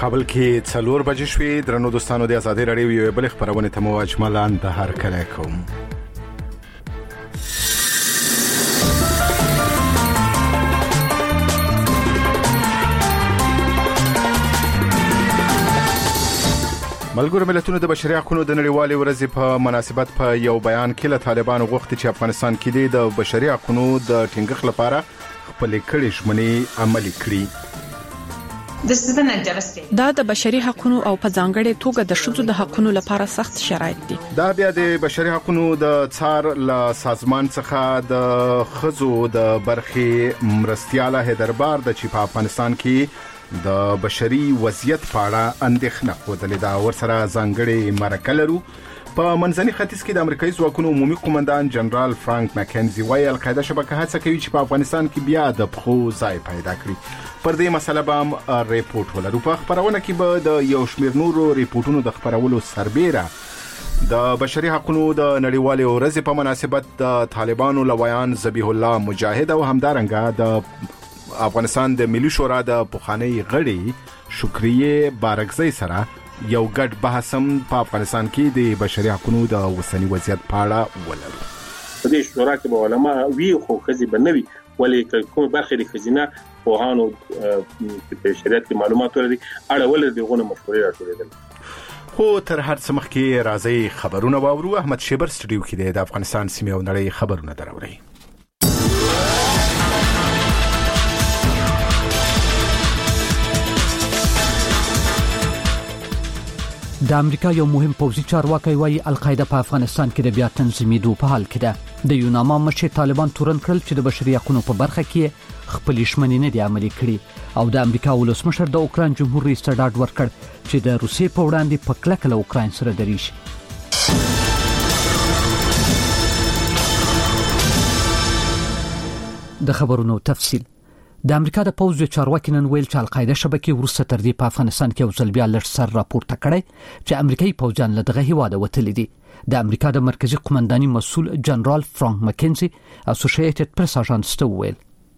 کابل کې 4 بجې شوې. درنو دوستانو د آزادۍ رادیو یو بل خبرونه ته مو اجمالاً د هر کله کوم. ملګرو ملتونو د بشري حقوقو د نړیوالې ورځې په مناسبت په یو بیان کې له طالبانو غوښتي چې افغانستان کې د بشري حقوقو د ټینګښت لپاره خپل کړي ژمنې عملي کړي. دا د بشري حقوقو او په ځانګړې توګه د ښځو د حقوقو لپاره سخت شرایط دي. دا بیا د بشري حقوقو د څار له سازمان څخه د ښځو د برخې مرستياله هدربار د چې په افغانستان کې د بشري وضعیت په اړه اندېښنه خوده دا ورسره ځانګړي مرکه لرو. په منځني ختیځ کې د امریکایي ځواکونو عمومي قومندان جنرال فرانک مکنزي وايي القاعده شبکه هڅه کوي چې په افغانستان کې بیا د پخو ځای پیدا کړي. پر دې مسله به ریپورت ولرو. په خبرونه کې به د یو شمېر نورو ریپورتونو د خبرولو سربېره د بشري حقوقو د نړیوالې ورځې په مناسبت د طالبانو لویان ذبیح الله مجاهد او همدارنګه د افغانستان د ملي شورا د پخوانی غړي شکریه بارکزی سره یو ګډ بحثم په افغانستان کې د بشري حقوقو د وسنی وضعیت په اړه ولرو. په دې شورا کې به علما وی خو خزي بنوي ولې کوم برخه د خزینه پوهانو په شریعت کې معلومات لري اړه ولې دغه مشورې راټولېدل. خو تر هر څه مخکې راځي خبرونه واورو. احمد شیبر سټډیو کې د افغانستان سیمه او نړۍ خبرونه دراوړي. د امریکا یو مهم پوځي چارواکي وايي القاعده په افغانستان کې د بیا تنظیمېدو په حال کې ده. د یوناما مشر طالبان تورن کړل چې د بشري حقوقو په برخه کې خپل ژمنې نه دي عملي کړي او د امریکا ولسمشر د اوکران جمهور رئیس ته ډاډ ورکړ چې د روسیې په وړاندې په کلکه له اوکران سره دریږي. د خبرونو تفصیل. د امریکا د پوځ چارواکي نن ویل چې القاعده شبکې ورسته تر دې په افغانستان کې وزل بیا لږ سر راپورته کړی چې امریکایي پوځیان له دغه هیواده وتلي دي. د امریکا د مرکزی قومنداني مسؤل جنرال فرانک مکنزي اسوسییټډ پریس اژانس ته ویل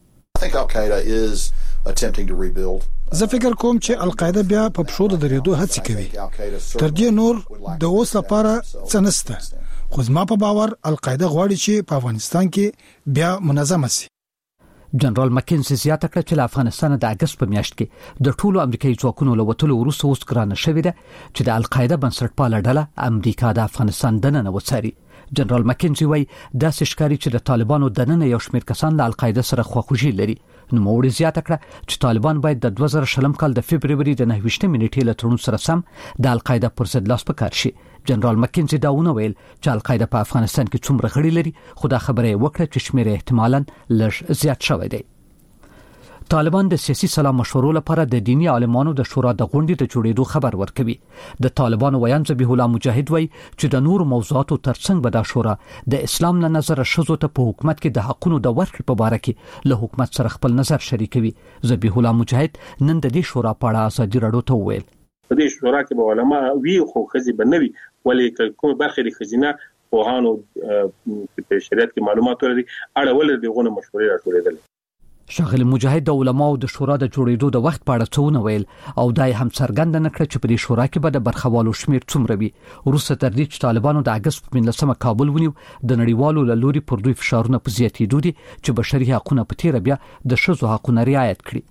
زه فکر کوم چې القاعده بیا په پښو د درېدو هڅه کوي. تر دې نور د اوس لپاره څه نشته خو زما په باور القاعده غواړي چې په افغانستان کې بیا منظمه شي. جنرال مکنزي زیاته کړه چې افغانستان د اگست په میاشت کې د ټولو امریکایي ځواکونو له وټلو وروسته اوس ګرانه شوې ده چې د القاعده بنسټپاله ډله امریکا د افغانستان دننه وڅاري. جنرال مکنزي وايي دا ښکاري چې د طالبانو دننه یو شمېر کسان له القاعده سره خواخوږي لري. نو موږ زیاته کړه چې طالبان باید د 2020 کال د فبرवरी د 29 نیټې له تړون سره سم د القاعده پر ضد لاس پکار شي. جنرال مکنزي دا ونه ویل چې القاعده په افغانستان کې څومره غړي لري خو دا خبره وکړه چې شمېر احتمالاً لږ زیات شوی دی. طالبان د سیاسي سلا مشورو لپاره د دینی عالمانو د شورا د غونډې د جوړېدو خبر ورکوي. د طالبانو ویان ذبیح الله مجاهد وایي چې د نور موضوعاتو ترڅنګ به د شورا د اسلام له نظر ښځو ته په حکومت کې د حقوقو د ورکړې په اړه کې له حکومت سره خپل نظر شریکوي. ذبیح الله مجاهد نن د دې شورا په اړه ازادي رادیو ته ویل په دې شورا کې به علما وی خو خزي بنوي ولې کوم برخه د خزینه پوهانو په شریعت کې معلومات لري اړه ولې دغه مشورې راټولېدل. شاغلی مجاهد د علماو د شورا د جوړېدو د وخت په اړه څه ویل او دای هم څرګنده نکړه چې په دې شورا کې به د برخوالو شمیر څومره وي. وروسته تر دې چې طالبانو د اگست په 19 کابل ونیو د نړیوالو له لوري پر دوی فشارونه په زیاتېدو دي چې بشري حقوقونه په تیر بیا د ښځو حقوقونه رعایت کړي.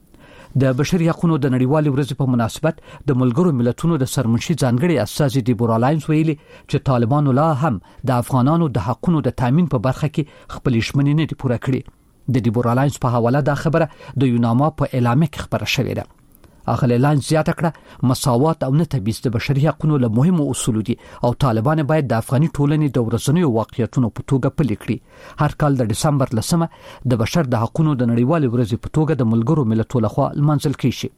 د بشري حقوقو د نړیوالې ورځې په مناسبت د ملګرو ملتونو د سرمنشي ځانګړي استازي دیبورا لاینز ویلي چې طالبانو لا هم د افغانانو د حقوقو د تامین په برخه کې خپل ژمنې نه دي پوره کړې. د دیبورا لاینز په حواله دا خبره د یوناما په اعلامیه کې خبره شوې ده. اغلی لاینز زیاته کړه مساوات او نه تبعیض د بشري حقوقو له مهمو اصول دي او طالبان باید د افغاني ټولنې د ورځنیو واقعیتونو په توګه پلي کړي. هر کال د دسمبر 10 د بشر د حقوقو د نړیوالې ورځې په توګه د ملګرو ملتونو لخوا لمانځل کیږي.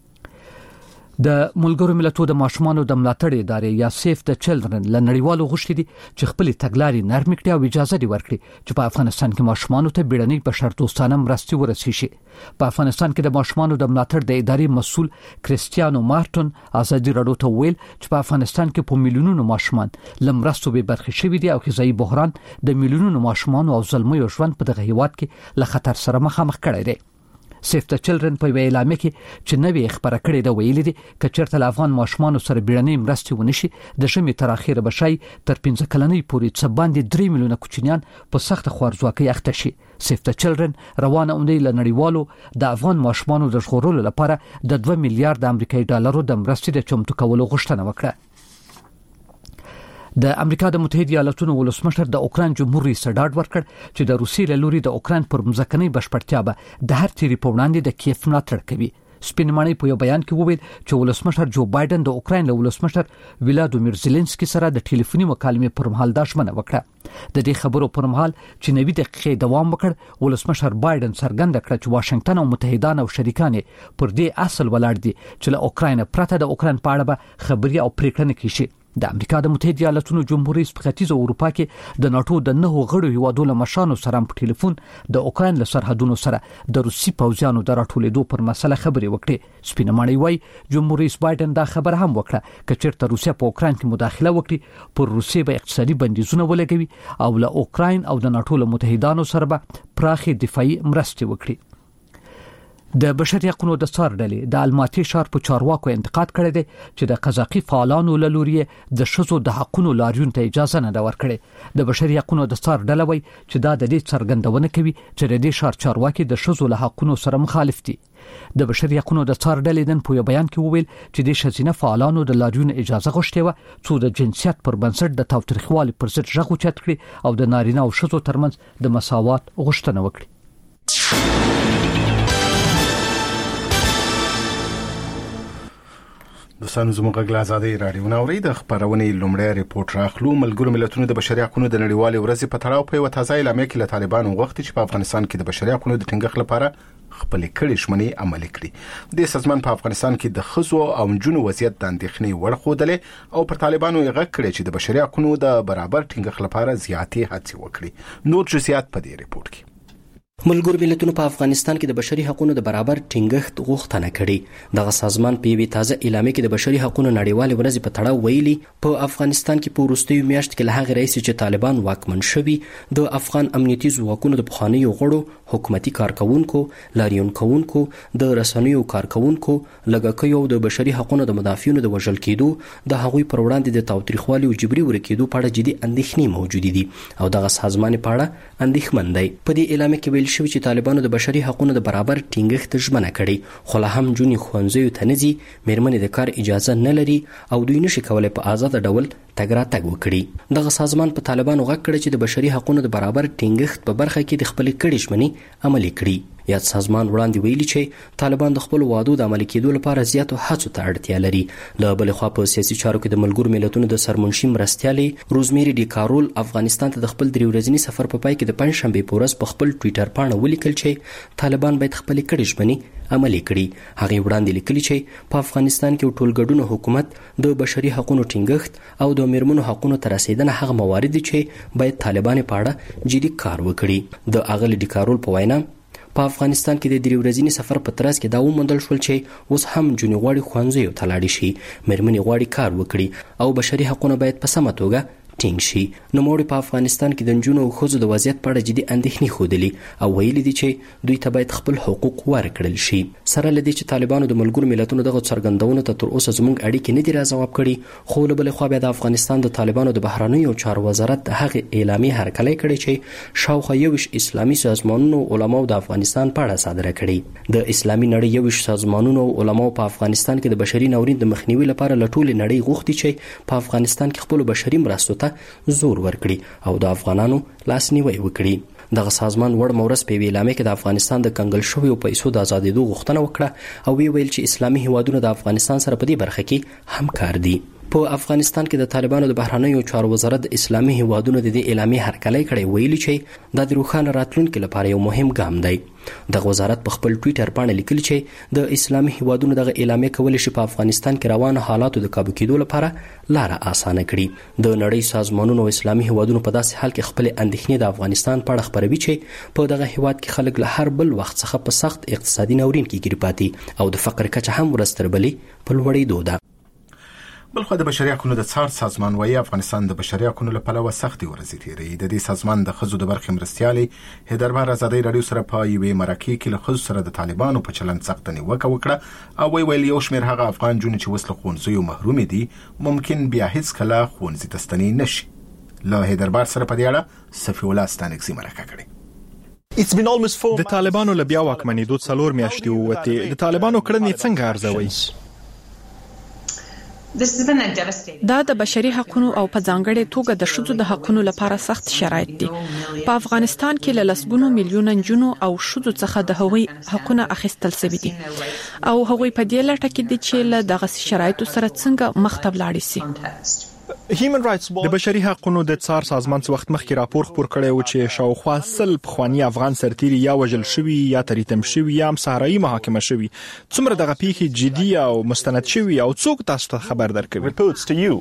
د ملګرو ملتونو د ماشومانو د ملاتړ ادارې یا سیف د چلډرن له نړیوالو غوښتي دي چې خپل تګلارې نرم کړي او اجازه دي ورکړي چې په افغانستان کې ماشومانو ته بیړنۍ بشردوستانه مرستې ورسیږي. په افغانستان کې د ماشومانو د ملاتړ د ادارې مسؤل کریستیانو مارټون ازادي رادیو ته ویل چې په افغانستان کې په میلیونونو ماشومان لمرستو به برخه شوي دي او غذایی بحران د میلیونونو ماشومان او زلمیو ژوند په دغه هیواد کې له خطر سره مخامخ کړی دی. سیف د چلډرن په اعلامیه کې چې نوې خبره کړې ده ویلي دي چې چیرته افغان ماشومان سره بیړنۍ مرستې ونشي د ژمي تر اخره بشي تر 15 کلنۍ پورې څه باندې 3 میلیونه کوچنیان په سخت خوارځواکۍ اخته شي. سیف د چلډرن روانه اونۍ له نړیوالو د افغان ماشومان د ژغورلو لپاره د 2 میلیارډ امریکایي ډالرو د مرستې د چمتو کولو غوښتنه وکړه. د امریکا د متحده ایالاتونو ولسمشر د اوکران جمهور رئیس ډاډ ورکړ چې د روسیې له لوري د اوکران پر مځکنۍ بشپړتیا به د هر تیری په وړاندې د کیف ملاتړ کوي. سپینماني په یو بیان کې وویل چې ولسمشر جو بایدن د اوکران له ولسمشر ولادیمیر زيلنسکي سره د ټلیفوني مکالمې پر مهال دا ژمنه وکړه. د دې خبرو پر مهال چې 90 دقیقې دوام وکړ، ولسمشر بایدن څرګنده کړه چې واشنگټن او متحدان او شریکان پر دې اصل ولاړ دي چې له اوکران پرته د اوکران په اړه به خبري او پریکړه نه کیږي. د امریکا د متحده ایالاتونو جمهور رئیس په ختیځ اروپا کې د ناتو د 9 غړو هیوادو له مشرانو سره په ټلیفون د اوکران له سرحدونو سره د روسي پوځیانو د راټولېدو پر مسله خبري وکړي. سپینماني وايي جمهور رئیس بایدن دا خبر هم وکړه چې چیرته روسیا په اوکران کې مداخله وکړي پر روسي به اقتصادي بندیزونه ولګوي او له اوکران او د ناتو له متحدانو سره به پراخي دفاعي مرستې وکړي. د بشري حقوقو د څار ډلې د الماتي ښار په چارواکو انتقاد کړی دی چې د قزاقي فعالانو له لوري د شذو د حقوقو لاریون ته اجازه نه ورکړي. د بشري حقوقو د څار ډله وایي چې دا د دې څرګندونه کوي چې د دې ښار چارواکي د شذو له حقوقو سره مخالف دي. د بشري حقوقو د څار ډلې نن په بیان کې وویل چې د شذینه فعالانو د لاریون اجازه غوښتې و څو د جنسیت پر بنسټ د تاوتریخوالي پر ضد ژغ اوچت کړي او د نارینه او شذو ترمنځ د مساوات غوښتنه وکړي. دوستانو زموږ غږ آزادۍ رادیو ناوړي د خبرونې لومړی ریپورت راخلو. ملګرو ملتونو د بشري حقوقو د نړیوالې ورځې په تړاو په تازه اعلامیه کې له طالبانو غوښتي چې په افغانستان کې د بشري حقوقو د ټینګښت لپاره خپل کړي ژمنې عملي کړي. د سازمان په افغانستان کې د خزو او جنو وضعیت د اندېښنې وړ خوده او پر طالبانو یې غږ کړي چې د بشري حقوقو د برابر ټینګښت لپاره زیاتې هڅې وکړي. نور جزئیات په دې ریپورت کې. ملګرو ملتونو په افغانستان کې د بشري حقوقو د برابر ټینګښت غوښتنه کړې. دغه سازمان په یوې تازه اعلامیه کې د بشري حقوقو نړیوالې ورځې په تړاو ویلي په افغانستان کې په وروستیو میاشتو کې له هغې راهیسې چې طالبان واکمن شوي د افغان امنیتي ځواکونو د پخوانیو غړو، حکومتي کارکونکو، لاریون کوونکو، د رسنیو کارکونکو، لږکیو او د بشري حقوقو د مدافعینو د وژل کېدو، د هغوی پر وړاندې د تاوتریخوالي او جبري ورکېدو په اړه جدي اندېښنې موجودې دي او دغه سازمان په اړه اندېښمن دی. په دې اعلامیه کې ویل شوی چې طالبانو د بشري حقوقو د برابر ټینګښت ژمنه کړې، خو لا هم جونې ښوونځیو ته نه ځي، میرمنې د کار اجازه نه لري او دوی نشي کولی په آزاده ډول تګ راتګ وکړي. دغه سازمان په طالبانو غږ کړی چې د بشري حقوقو د برابر ټینګښت په برخه کې د خپلې کړې ژمنې عملي کړي. یاد سازمان وړاندې ویلي چې طالبان د خپل وعدو د عملي کېدو لپاره زیاتو هڅو ته اړتیا لري. له بلې خوا په سیاسي چارو کې د ملګرو ملتونو د سرمنشي مرستیالې روزمیری ډي کارول افغانستان ته د خپل 3 ورځني سفر په پای کې د پنځشنبې په ورځ په خپل ټویټر پاڼه ولیکل چې طالبان باید خپلې کړې ژمنې عملي کړي. هغه وړاندې لیکلي چې په افغانستان کې ټولګډونو حکومت د بشري حقوقو ټینګښت او د میرمنو حقوقو ته رسیدنه هغه موارد دي چې باید طالبان په اړه جدي کار وکړي. د اغلی ډي کارول په وینا په افغانستان کې د 3 ورځني سفر په ترڅ کې دا وموندل شول چې اوس هم جونې غواړي ښوونځیو ته لاړې شي، میرمنې غواړي کار وکړي او بشري حقوقونه باید په سمه توګه ټینګ شي. نوموړي په افغانستان کې د نجونو او ښځو د وضعیت په اړه جدي اندېښنې ښودلي او ویلي دي چې دوی ته باید خپل حقوق ورکړل شي. سره له دې چې طالبانو د ملګرو ملتونو دغه څرګندونو ته تر اوسه زموږ اړیکې نه دي راځواب کړي، خو له بلې خوا بیا د افغانستان د طالبانو د بهرنیو چارو وزارت د هغې اعلامیې هرکلی کړی چې شاوخوا 21 اسلامي سازمانونو علماو د افغانستان په اړه صادره کړي. د اسلامي نړۍ 21 سازمانونو او علماو په افغانستان کې د بشري ناورین د مخنیوي لپاره له ټولې نړۍ غوښتي چې په افغانستان کې خپل بشري مرستو ته زور ورکړي او د افغانانو لاسنیوي وکړي. دغه سازمان وړ مورس په اعلامیه کې د افغانستان د کنګل شویو پیسو د آزادېدو غوښتنه وکړه او ویل چې اسلامي هیوادونه د افغانستان سره په دې برخه کې همکار دي. په افغانستان کې د طالبانو د بهرنیو چارو وزارت د اسلامي هیوادونو د دې اعلامیې هرکلی کړی، ویلي چې دا د روښانه راتلونکي لپاره یو مهم ګام دی. دغه وزارت په خپل ټویټر باندې لیکلی چې د اسلامي هیوادونو دغه اعلامیه کولی شي په افغانستان کې روانه حالاتو د کابو کېدو لپاره لاره اسانه کړي. د نړۍ سازمانونو او اسلامي هیوادونو په داسې حال کې خپل اندېښنې د افغانستان په اړه خپروي چې په دغه هیواد کې خلک له هر بل وخت څخه په سخت اقتصادي ناورین کې ګیر پاتې او د فقر کچه هم ورځ تر بلې په لوړېدو ده. بلخو د بشري حقوقو د څار سازمان وايي افغانستان د بشري حقوقو له پلوه سختي ورزي تیری. د دې سازمان د خزو د برخې مرستيالي هیدربار ازادي رادیو سره په یوې مرکه کې له خزو سره د طالبانو په چلند سخت نیوکه وکړه او ویل یو شمېر هغه افغان جون چې وسله خونځي محروم دي ممکن بیا هیڅ کله خونځي تستنی نشي. له هیدربار سره په دې اړه صفي الله ستانکسي مرکه کړې. د طالبانو له بیا واکمنېدو 4 میاشتې ووتې. د طالبانو کړنې څنګه ارزوي؟ دا د بشري حقوقو او په ځانګړې توګه د شذو د حقوقو لپاره سخت شرایط دي. په افغانستان کې له لسګونو میلیونه جنو او شذو څخه د هغوی حقوقونه اخیستل شوي دي او هغوی په دې لټه کې دي چې له دغه شرایطو سره څنګه مخ ته ولاړ شي. د بشري حقوقو د څار سازمان څو وخت مخکې راپور خپور کړی و چې شاوخوا 100 پخوانی افغان سرتیري یا وژل شوي یا تریتم شوي یا هم صحرایي محاکمه شوي. څومره دغه پیښې جدي او مستند شوي او څوک تاسو ته خبر درکوي؟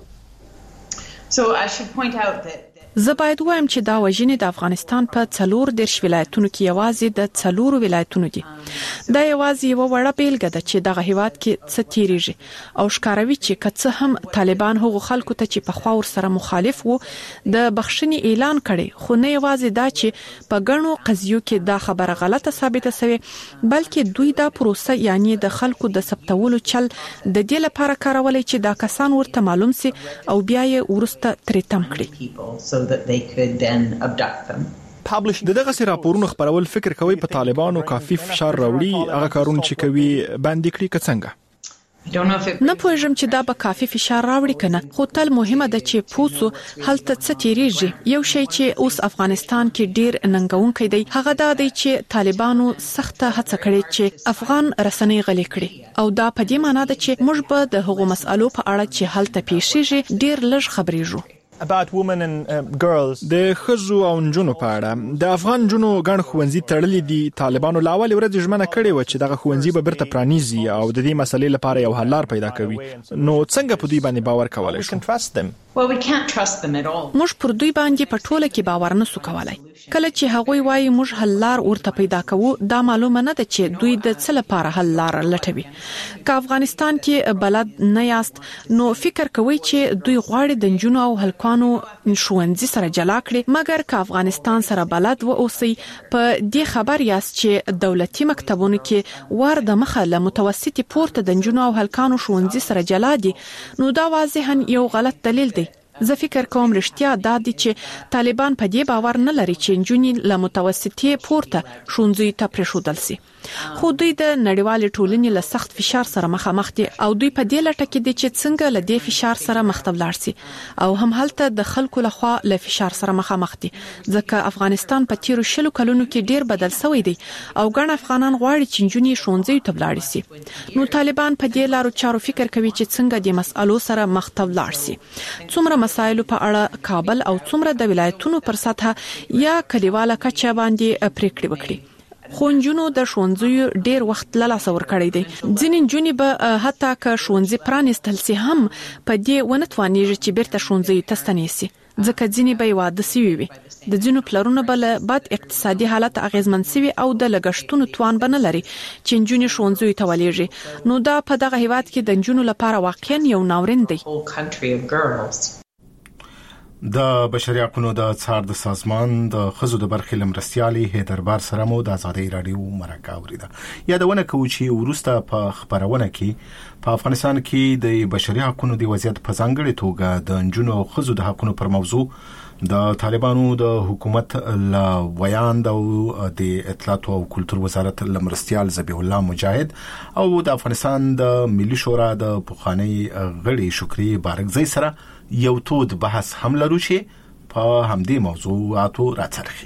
زه باید وایم چې دا وژنې د افغانستان په 14 ولایتونو کې یوازې د 4 ولایتونو دي. دا یوازې یو وړه بیلګه ده چې دغه هیواد کې څه تیریږي او ښکاروي چې کڅ هم طالبان هغو خلکو ته چې په خوا ور سره مخالف وو د بخښنې اعلان کړي، خو نه یوازې دا چې په ګڼو قضیو کې دا خبره غلطه ثابته شوه بلکې دوی دا پروسه یعنی د خلکو د ثبتولو چل د دې لپاره کارولای چې دا کسان ورته معلوم سي او بیا یې ورسته تریتم کړي. that they could then abduct them. د دغه سي راپورونو خبرول فکر کوي په طالبانو کافي فشار راوړي هغه کارونه چې کوي باندې کړی که څنګه؟ نه پوهیږم چې دا به کافي فشار راوړي کنه، خو تل مهمه ده چې پوسو هلته څه تیریږي. یو شی چې اوس افغانستان کې ډیر ننګونکی دی هغه دا دی چې طالبانو سخته هڅه کړې چې افغان رسنۍ غلي کړي او دا په دې معنی ده چې موږ به د هغو مسالو په اړه چې هلته پیښیږي ډیر لږ خبرېږو. د خزو او نجونو په اړه د افغان جنو ګڼ ښوونځي تړلي دي. طالبانو لا اول ورځ ژمنه کړې و چې دغه ښوونځي به بیرته پرانیزي او د دې مسلې لپاره یو حل لار پیدا کوي. نو څنګه په دوی باندې باور کولای شو؟ موږ پر دوی باندې په ټوله کې باور نه سو کولای. کله چې هغوی وایي موږ حل لار ورته پیدا کوو دا معلومه نه ده چې دوی د څه لپاره حل لار لټوي. که افغانستان کې بلد نه یاست نو فکر کوئ چې دوی غواړي د نجونو او هلکانو ښوونځي سره جلا کړي، مګر که افغانستان سره بلد و اوسئ په دې خبر یاست چې دولتي مکتبونو کې ور د مخه له متوسطي پورته د نجونو او هلکانو ښوونځي سره جلا دي نو دا واضحاً یو غلط دلیل دی. زه فکر کوم رښتیا دا دي چې طالبان په دې باور نه لري چې نجونې له متوسطي پورته ښوونځي ته پرېښودل شي، خو دوی د نړیوال ټولنې له سخت فشار سره مخامخ دي او دوی په دې لټه کې دي چې څنګه له دې فشار سره مخ ته ولاړ شي او هم هلته د خلکو لخوا له فشار سره مخامخ دي ځکه افغانستان په تیرو 20 کلونو کې ډیر بدل شوی دی او ګڼ افغانان غواړي چې نجونې ښوونځي ته ولاړ شي. نو طالبان په دې لارو چارو فکر کوي چې څنګه د مسالو سره مخ ته ولاړ شي. څومره مسایلو په اړه کابل او څومره د ولایتونو پر سطح یا کلیواله کچه باندې پریکړې وکړي. خو نجونو د ښوونځیو ډیر وخت له لاسه ورکړی دی. ځینې نجونې به حتی که ښوونځي پرانیستل شي هم په دې ونه توانیږي چې بیرته ښوونځیو ته ستنې شي ځکه ځینې به واده شوي وي. د ځینو پلرونه به له بد اقتصادي حالت اغیزمن شوي او د لګښتونو توان به نه لري چې نجونې ښوونځیو ته ولېږي. نو دا په دغه هیواد کې د نجونو لپاره واقعا یو ناورین دی. د بشري حقوقو د څار د سازمان د خزو د برخې لمرستيالي هیدربار سره مو د ازادي رادیو مرکه اوریده. یادونه کوي چې ورسته په خبرونه کې په افغانستان کې د بشري حقوقو د وضعیت په ځانګړي توګه د نجونو او خزو د حقوقو پر موضوع د طالبانو د حکومت لا ویان او د اطلاعات او کلتور وزارت لمرستيال ذبیح الله مجاهد او د افغانستان د ملي شورا د پخوانی غړي شکری بارکزی سره یو تود بحث هم لرو چې په همدې موضوعاتو راڅرخي.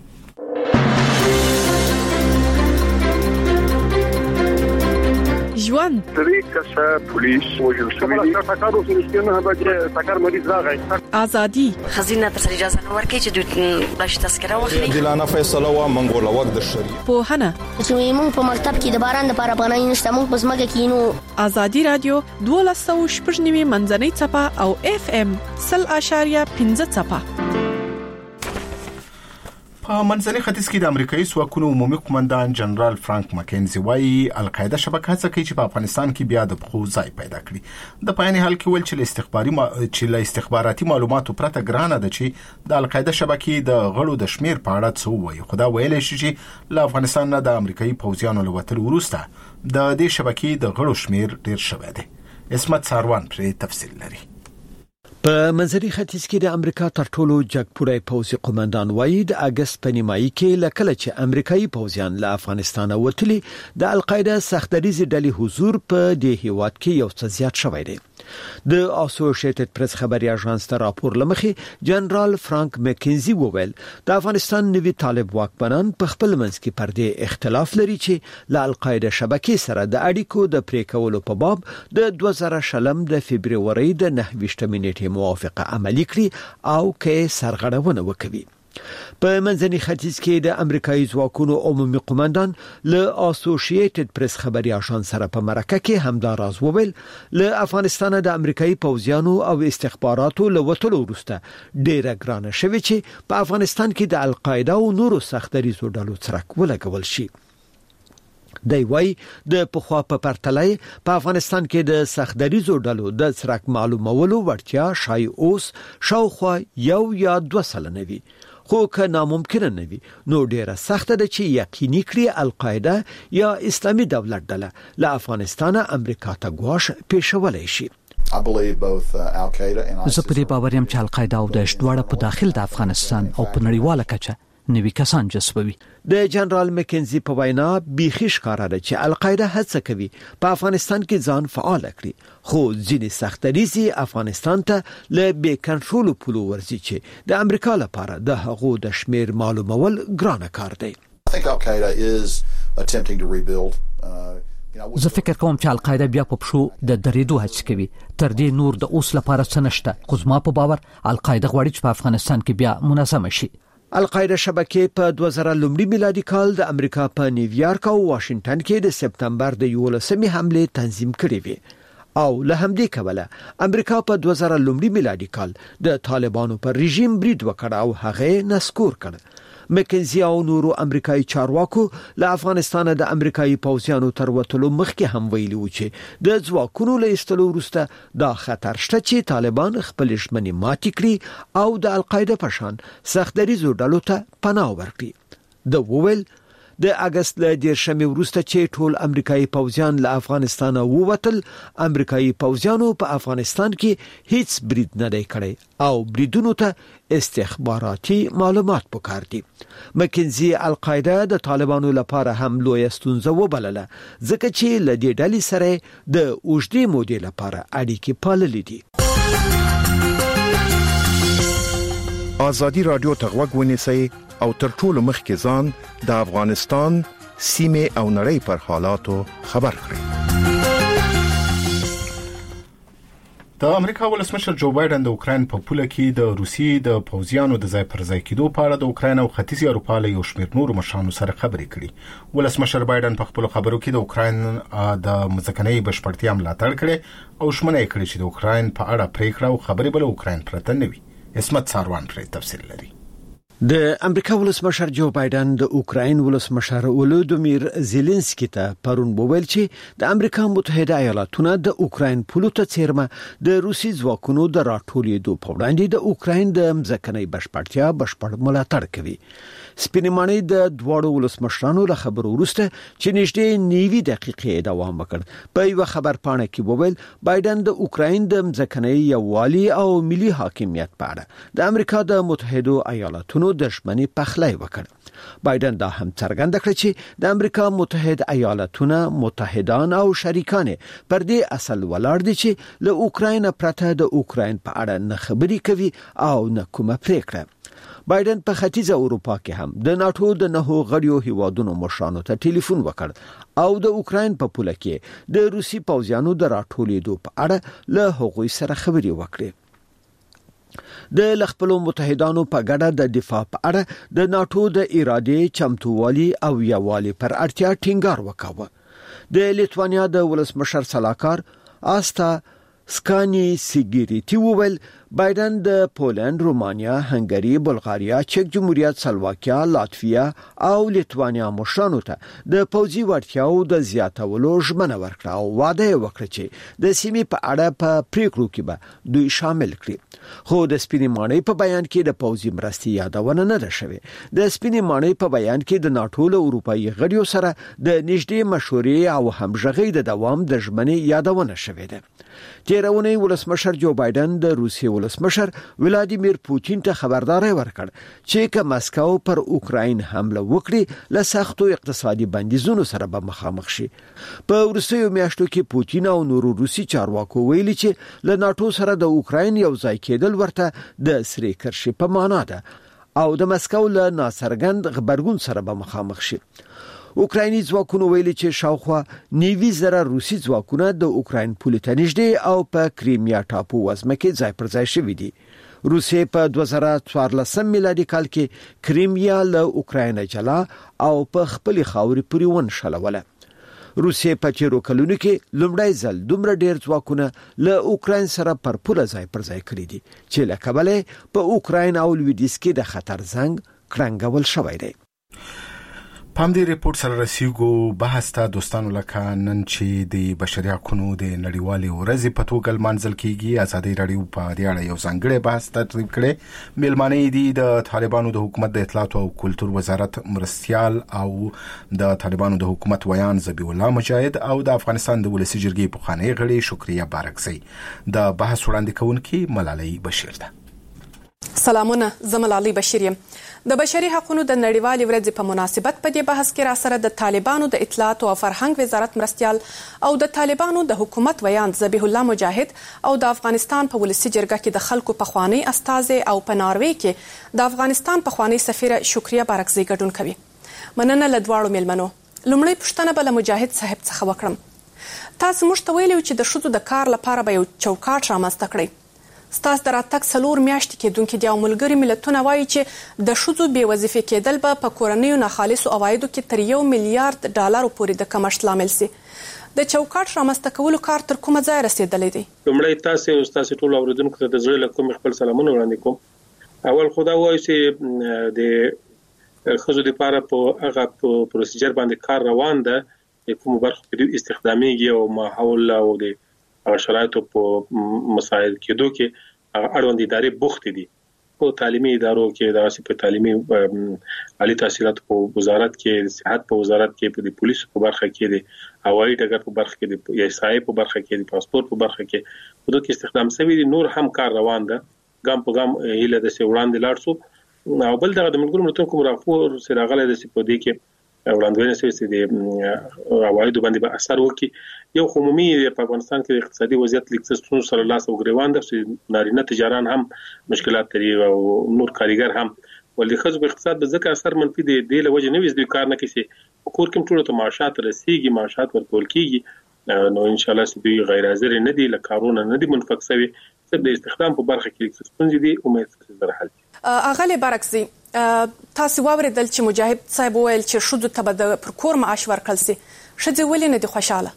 ژوند طریقه پولیس وجل شوی دی تکارو سرشتونه به تکار مریض راغی ازادي خزینه تر اجازه نه ورکړي چې دوی باش تذکره واخلي دلانه فیصله و منګول وخت د شری په هنه چې موږ په مکتب کې د باران لپاره پناه نشته موږ پس مګه کینو. ازادي رادیو 1290 منځنۍ چپه او FM 0.5 چپه. په منځني ختیځ کې د امریکایي ځواکونو عمومي قومندان جنرال فرانک مکینزي وايي القاعده شبکه څخه چې په افغانستان کې بیا د بخو ځای پیدا کړي د پایاني حال کې ول چې استخباراتي معلوماتو پرته ګرانه ده چې د القاعده شبکې د غړو د شمیر په اړه څه وایي خدا ویل شي چې له افغانستان نه د امریکایي پوځیانو لوتل وروسته د دې شبکې د غړو شمیر ډیر شوی دی اسمت ساروان پر تفصیل لري په منځني ختیځ کې د امریکا تر ټولو جګپوړی پوځي قومندان وایي د اگست په نیمایي کې لکه چې امریکایي پوځیان له افغانستان وتلي د القاعده سختدریزي ډلې حضور په دې هیواد کې یو څه زیات شوی دی د اسوسییټډ پریس خبري اژانس ته راپور لمخې جنرال فرانک مکینزي وویل د افغانستان نوي طالب واکمنان په خپل منځ کې پر دې اختلاف لري چې له القاعده شبکې سره د اړیکو د پریکولو په باب د 2020 د فبرवरी د 9 نیټې موافقه عملي کړي او کې سرغړونه وکړي په منځني ختیځ کې د امریکایي ځواکونو عمومي قومندان له اسوسییټډ پریس خبري اژانس سره په مرکه کې همدا راز وویل له افغانستان د امریکایي پوځیانو او استخباراتو له وټلو وروسته ډیره ګرانه شوې چې په افغانستان کې د القاعده او نورو سختدریزو ډلو څرک ولګول شي دی وای د پخوا په پرتلای په افغانستان کې د سختدریزو ډلو د څرک معلومولو ورتیا شای اوس شاوخوا یو یا 2 سلنه وي خو که ناممکن نه وي نو ډیره سخت ده چې یقیني کړي القاعده یا اسلامي دولت ډله له افغانستان امریکا ته ګواښ پیښولای شي زه په دې باور یم چې القاعده او داعش دواړه په داخل د افغانستان او په نړیواله کچه نوي کسان جذبوي د جنرال مکینزي په وینا بيخي ښکارا ده چې القاعده هڅه کوي په افغانستان کې ځان فعال کړي خو ځینې سختدریزي افغانستان ته له بې کنټرول پلو ورځي چې د امریکا لپاره د هغو د شمیر معلومول ګرانه کار دی زه فکر کوم چې القاعده بیا په پښو د درېدو هڅه کوي تر دې نور د اوس لپاره څه نشته خو زما په باور القاعده غواړي چې په افغانستان کې بیا منظمه شي القاعده شبکې په 2000 میلادي کال د امریکا په نیویارک او واشنگټن کې د سپتمبر د 11 حمله تنظیم کړې وي او له همدې کبله امریکا په 2000 میلادي کال د طالبانو پر رژیم برید وکړ او هغه نسکور کړ مکینزي او نورو امریکایي چارواکو له افغانستان د امریکایي پوځیانو تر وټلو مخکې هم ویلي و چې د ځواکونو له ایستلو وروسته دا خطر شته چې طالبان خپل ژمنې ماتې کړي او د القاعده په شان سختدریزو ډلو ته پناه ورکړي د وویل د اگست له 10 وروسته چې ټول امریکایي پوځیان له افغانستان ووتل امریکایي پوځیانو په افغانستان کې هیڅ برید نه دی کړی او بریدونو ته استخباراتي معلومات پکار دي مکینزي القاعده د طالبانو لپاره هم لوی ستونزه وبلله ځکه چې له دې ډلې سره د اوږدې مودې لپاره اړیکې پاللې دي ازادي رادیو ته غوږ ونیسئ او تر ټولو مخکې ځان د افغانستان سیمه او نړۍ پر حالاتو خبر کړئ د امریکا ولسمشر جو بایدن د اوکرين په پوله کې د روسي د پوځیانو د ځای پر ځای کېدو په اړه د اوکرين او ختیځ اروپا له یو شمېر نورو مشرانو سره خبرې کړې ولسمشر بایدن په خپل خبرو کې د اوکرين د مځکنۍ بشپړتیا ملاتړ کړي او شمنه کړې چې د اوکرين په اړه پریکړه او خبرې بل اوکرين پرته نه وي اسمت ساروان پر تفصیل لري د امریکا ولسمشر جو بایدن د اوکراین ولسمشر ولودیمیر زيلنسکي ته پرون وویل چې د امریکا متحده ایالاتونو د اوکراین پولو ته چیرمه د روسي ځواکونو د راټولېدو په وړاندې د اوکراین د مځکنۍ بشپړتیا بشپړ ملاتړ کوي سپینماني د دوړو ولسمشرانو له خبرو وروسته چې نږدې 90 دقیقې دوام وکړ په یو خبر پاڼه کې وویل بایدن د اوکراین د مځکنۍ یووالي او ملي حاکمیت په اړه د امریکا د متحده ایالاتونو دښمنی پخلی وکړ بایدن دا هم څرګنده کړ چې د امریکا متحده ایالاتونو متحدان او شریکان پر دې اصل ولاړ دي چې له اوکراین پرته د اوکراین په اړه نه خبري کوي او نه کومه پریکړه بایدن په ختیځ اروپا کې هم د ناتو د نهو غړیو هیوادونو مشرانو ته ټلیفون وکړ او د اوکراین په پوله کې د روسي پوځیانو د راټولېدو په اړه له هغوی سره خبري وکړي د لخپلو متحدانو په ګډه د دفاع په اړه د ناتو د ارادې چمتووالي او یووالي پر اړتیا ټینګار وکاوه د لیتوانیا د ولسمشر صلاحکار آستا سکانی سیګریټي وویل بایدن د پولند، رومانیا، هنګری، بلغاریا، چک جمهوریت، سلواکیا، لاتویا او لیتوانیا مشرانو ته د پوځي وړتیاو د زیاتولو ژمنه ورکړه او وعده وکړه چې د سیمې په اړه په پریکړو کې به دوی شامل کړي. خو د سپینې ماڼۍ په بیان کې د پوځي مرستې یادونه نه ده شوې. د سپینې ماڼۍ په بیان کې د ناټو له اروپایي غړیو سره د نږدې مشورې او همغږۍ د دوام د ژمنې یادونه شوې ده. تیرونی ولسمشر جو بایدن د روسیې ولسمشر ولادیمیر پوتین ته خبرداري ورکړ چې که مسکو پر اوکراین حمله وکړي له سختو اقتصادي بندیزونو سره به مخامخ شي. په وروستیو میاشتو کې پوتین او نورو روسي چارواکو ویلي چې له ناټو سره د اوکراین یو ځای کېدل ورته د سری کرښې په معنا ده او د مسکو له ناڅرګند غبرګون سره به مخامخ شي. اوکرایني ځواکونو ویلي چې شاوخوا 90,000 روسي ځواکونه د اوکراین پولې ته نږدې او په کریمیا ټاپو وزمه کې ځای پر ځای شوي دي. روسیې په 2014 میلادي کال کې کریمیا له اوکراین جلا او په خپل خاوري پورې ونښلوله. روسیې په تیرو کلونو کې لومړی ځل دومره ډیر ځواکونه له اوکراین سره پر پوله ځای پر ځای کړی دي چې له کبله په اوکراین او لویدیځ کې د خطر زنګ کړنګول شوی دی. پام دې ریپورت سره رسیدو بحث ته دوستانو لکه نن چې د بشري حقوقو د نړیوالې ورځې په توګه لمانځل کیږي. ازادي رادیو په دې اړه یو ځانګړی بحث ترتیب کړی. میلمانه دي د طالبانو د حکومت د اطلاعات او کلتور وزارت مرستيال او د طالبانو د حکومت ویان ذبیح الله مجاهد او د افغانستان د ولسی جرګې پخوانی غړي شکریا بارکزی. د بحث وړاندې کوونکي ملالۍ بشیر ده. سلامونه، زه ملالۍ بشیر یم. د بشري حقوقو د نړیوالې ورځې په مناسبت په دې بحث کې را سره د طالبانو د اطلاعات او فرهنګ وزارت مرستيال او د طالبانو د حکومت ویان ذبیح الله مجاهد او د افغانستان په ولسی جرګه کې د خلکو پخوانی استازي او په ناروې کې د افغانستان پخوانی سفیره شکریا بارکزی ګډون کوي. مننه له دواړو میلمنو. لومړی پوښتنه به له مجاهد صاحب څخه وکړم. تاسو موږ ته ویلو چې د ښځو د کار لپاره به یو چوکاټ رامنځته کړئ. ستاسو د راتګ 4 میاشتې کېدونکې د ملګري ملتونو وایي چې د ښځو بې وظیفې کېدل به په کورنیو ناخالصو عوایدو کې تر $1 میلیارډ پورې د کمښت لامل شي. د چوکاټ رامنځته کولو کار تر کومه ځای رسیدلی دی؟ لومړی تاسو ټول اوریدونکو ته د زړه له کومې خپل سلامونه وړاندې کوم. اول خدا وایي چې د ښځو لپاره په هغه پروسیجر باندې کار روان ده کوم برخه په استخدامي او ماحول او د شرایطو په مسایل کېدو کې اړوند ادارې بوخت دي. په تعلیمي ادارو کې د په تعلیمي عالی تحصیلات په وزارت کې، صحت په وزارت کې، په پولیسو په برخه کې دي، هوایي ډګر په برخه کې دي، ایسای په برخه کې دي، پاسپورت په برخه کې په دوه کې استخدام شوی دي. نور هم کار روان ده، ګام په ګام هیله د سي وړاندې لاړ شو. او بل دغه د ملګرو ملتونو کوم راپور سره غلې د سي په دې کې وړاندوینه شوی چې د عوایدو باندې به اثر وکړي. یو عمومي په افغانستان کې اقتصادي وضعیت لیکستون سره لاس او ګریوان ده چې نارینه تجاران هم مشکلات لري او نور کاریګر هم ولې خزو په اقتصاد به ځکه اثر منفي دی د لوجه نه وځي کار نه کیسي کور کوم ټول ته معاشات رسیږي، معاشات ورکول کیږي. نو ان شاء الله چې دوی غیر حاضر نه دي لکارونه نه دي منفق شوی چې د استخدام په برخه کې لیکستون دي امید سره حل. اغلی بارکزی تاسو واوریدل چې مجاهد صاحب ویل چې شذ ته به پر کور معاش ورکړل شي. شذ ولې نه دي خوشاله؟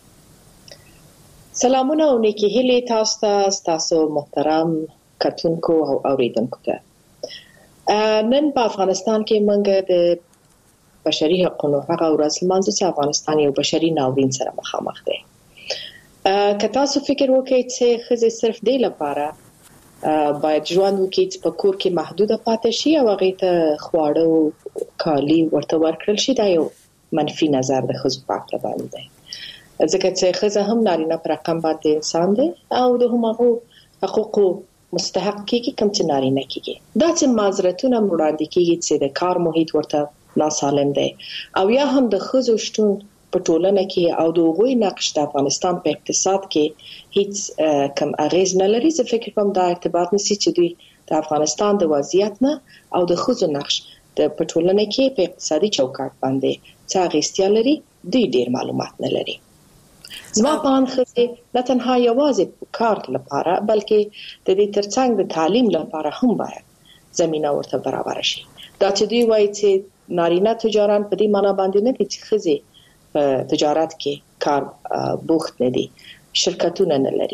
سلامونه او نیکی هیلې تاسو محترم کتونکو او اوریدونکو ته. نن په افغانستان کې موږ د بشري حقوقو هغه ورځ لمانځو چې افغانستان یو بشري ناورین سره مخامخ دی. که تاسو فکر وکړئ چې ښځې صرف دې لپاره باید ژوند وکړي چې په کور کې محدوده پاتې شي او هغې ته خواړه او کالي ورته ورکړل شي، دا یو منفي نظر د ښځو په اړه باندې دی. ځکه چې ښځه هم نارینه په رقم باندې انسان دی او د هماغو حقوقو مستحق کېږي کوم چې نارینه کېږي. دا چې معذرتونه وړاندې کېږي چې د کار محیط ورته ناسالم دی او یا هم د ښځو شتون په ټولنه کې او د هغوی نقش د افغانستان په اقتصاد کې هیڅ کم اغیز نه لري. زه فکر کوم دا ارتباط نشي چې دوی د افغانستان د وضعیت نه او د ښځو نقش د په ټولنه کې په اقتصادي چوکاټ باندې څه اغیزتیا لري دوی ډیر معلومات نه لري. زما په اند ښځې نه تنها یوازې کار لپاره بلکې د دې ترڅنګ د تعلیم لپاره هم باید زمینه ورته برابر شي. دا چې دوی وایي چې نارینه تجاران په دې معنی باندې نه دي چې ښځې په تجارت کې کار بوخت نه دي، شرکتونه نه لري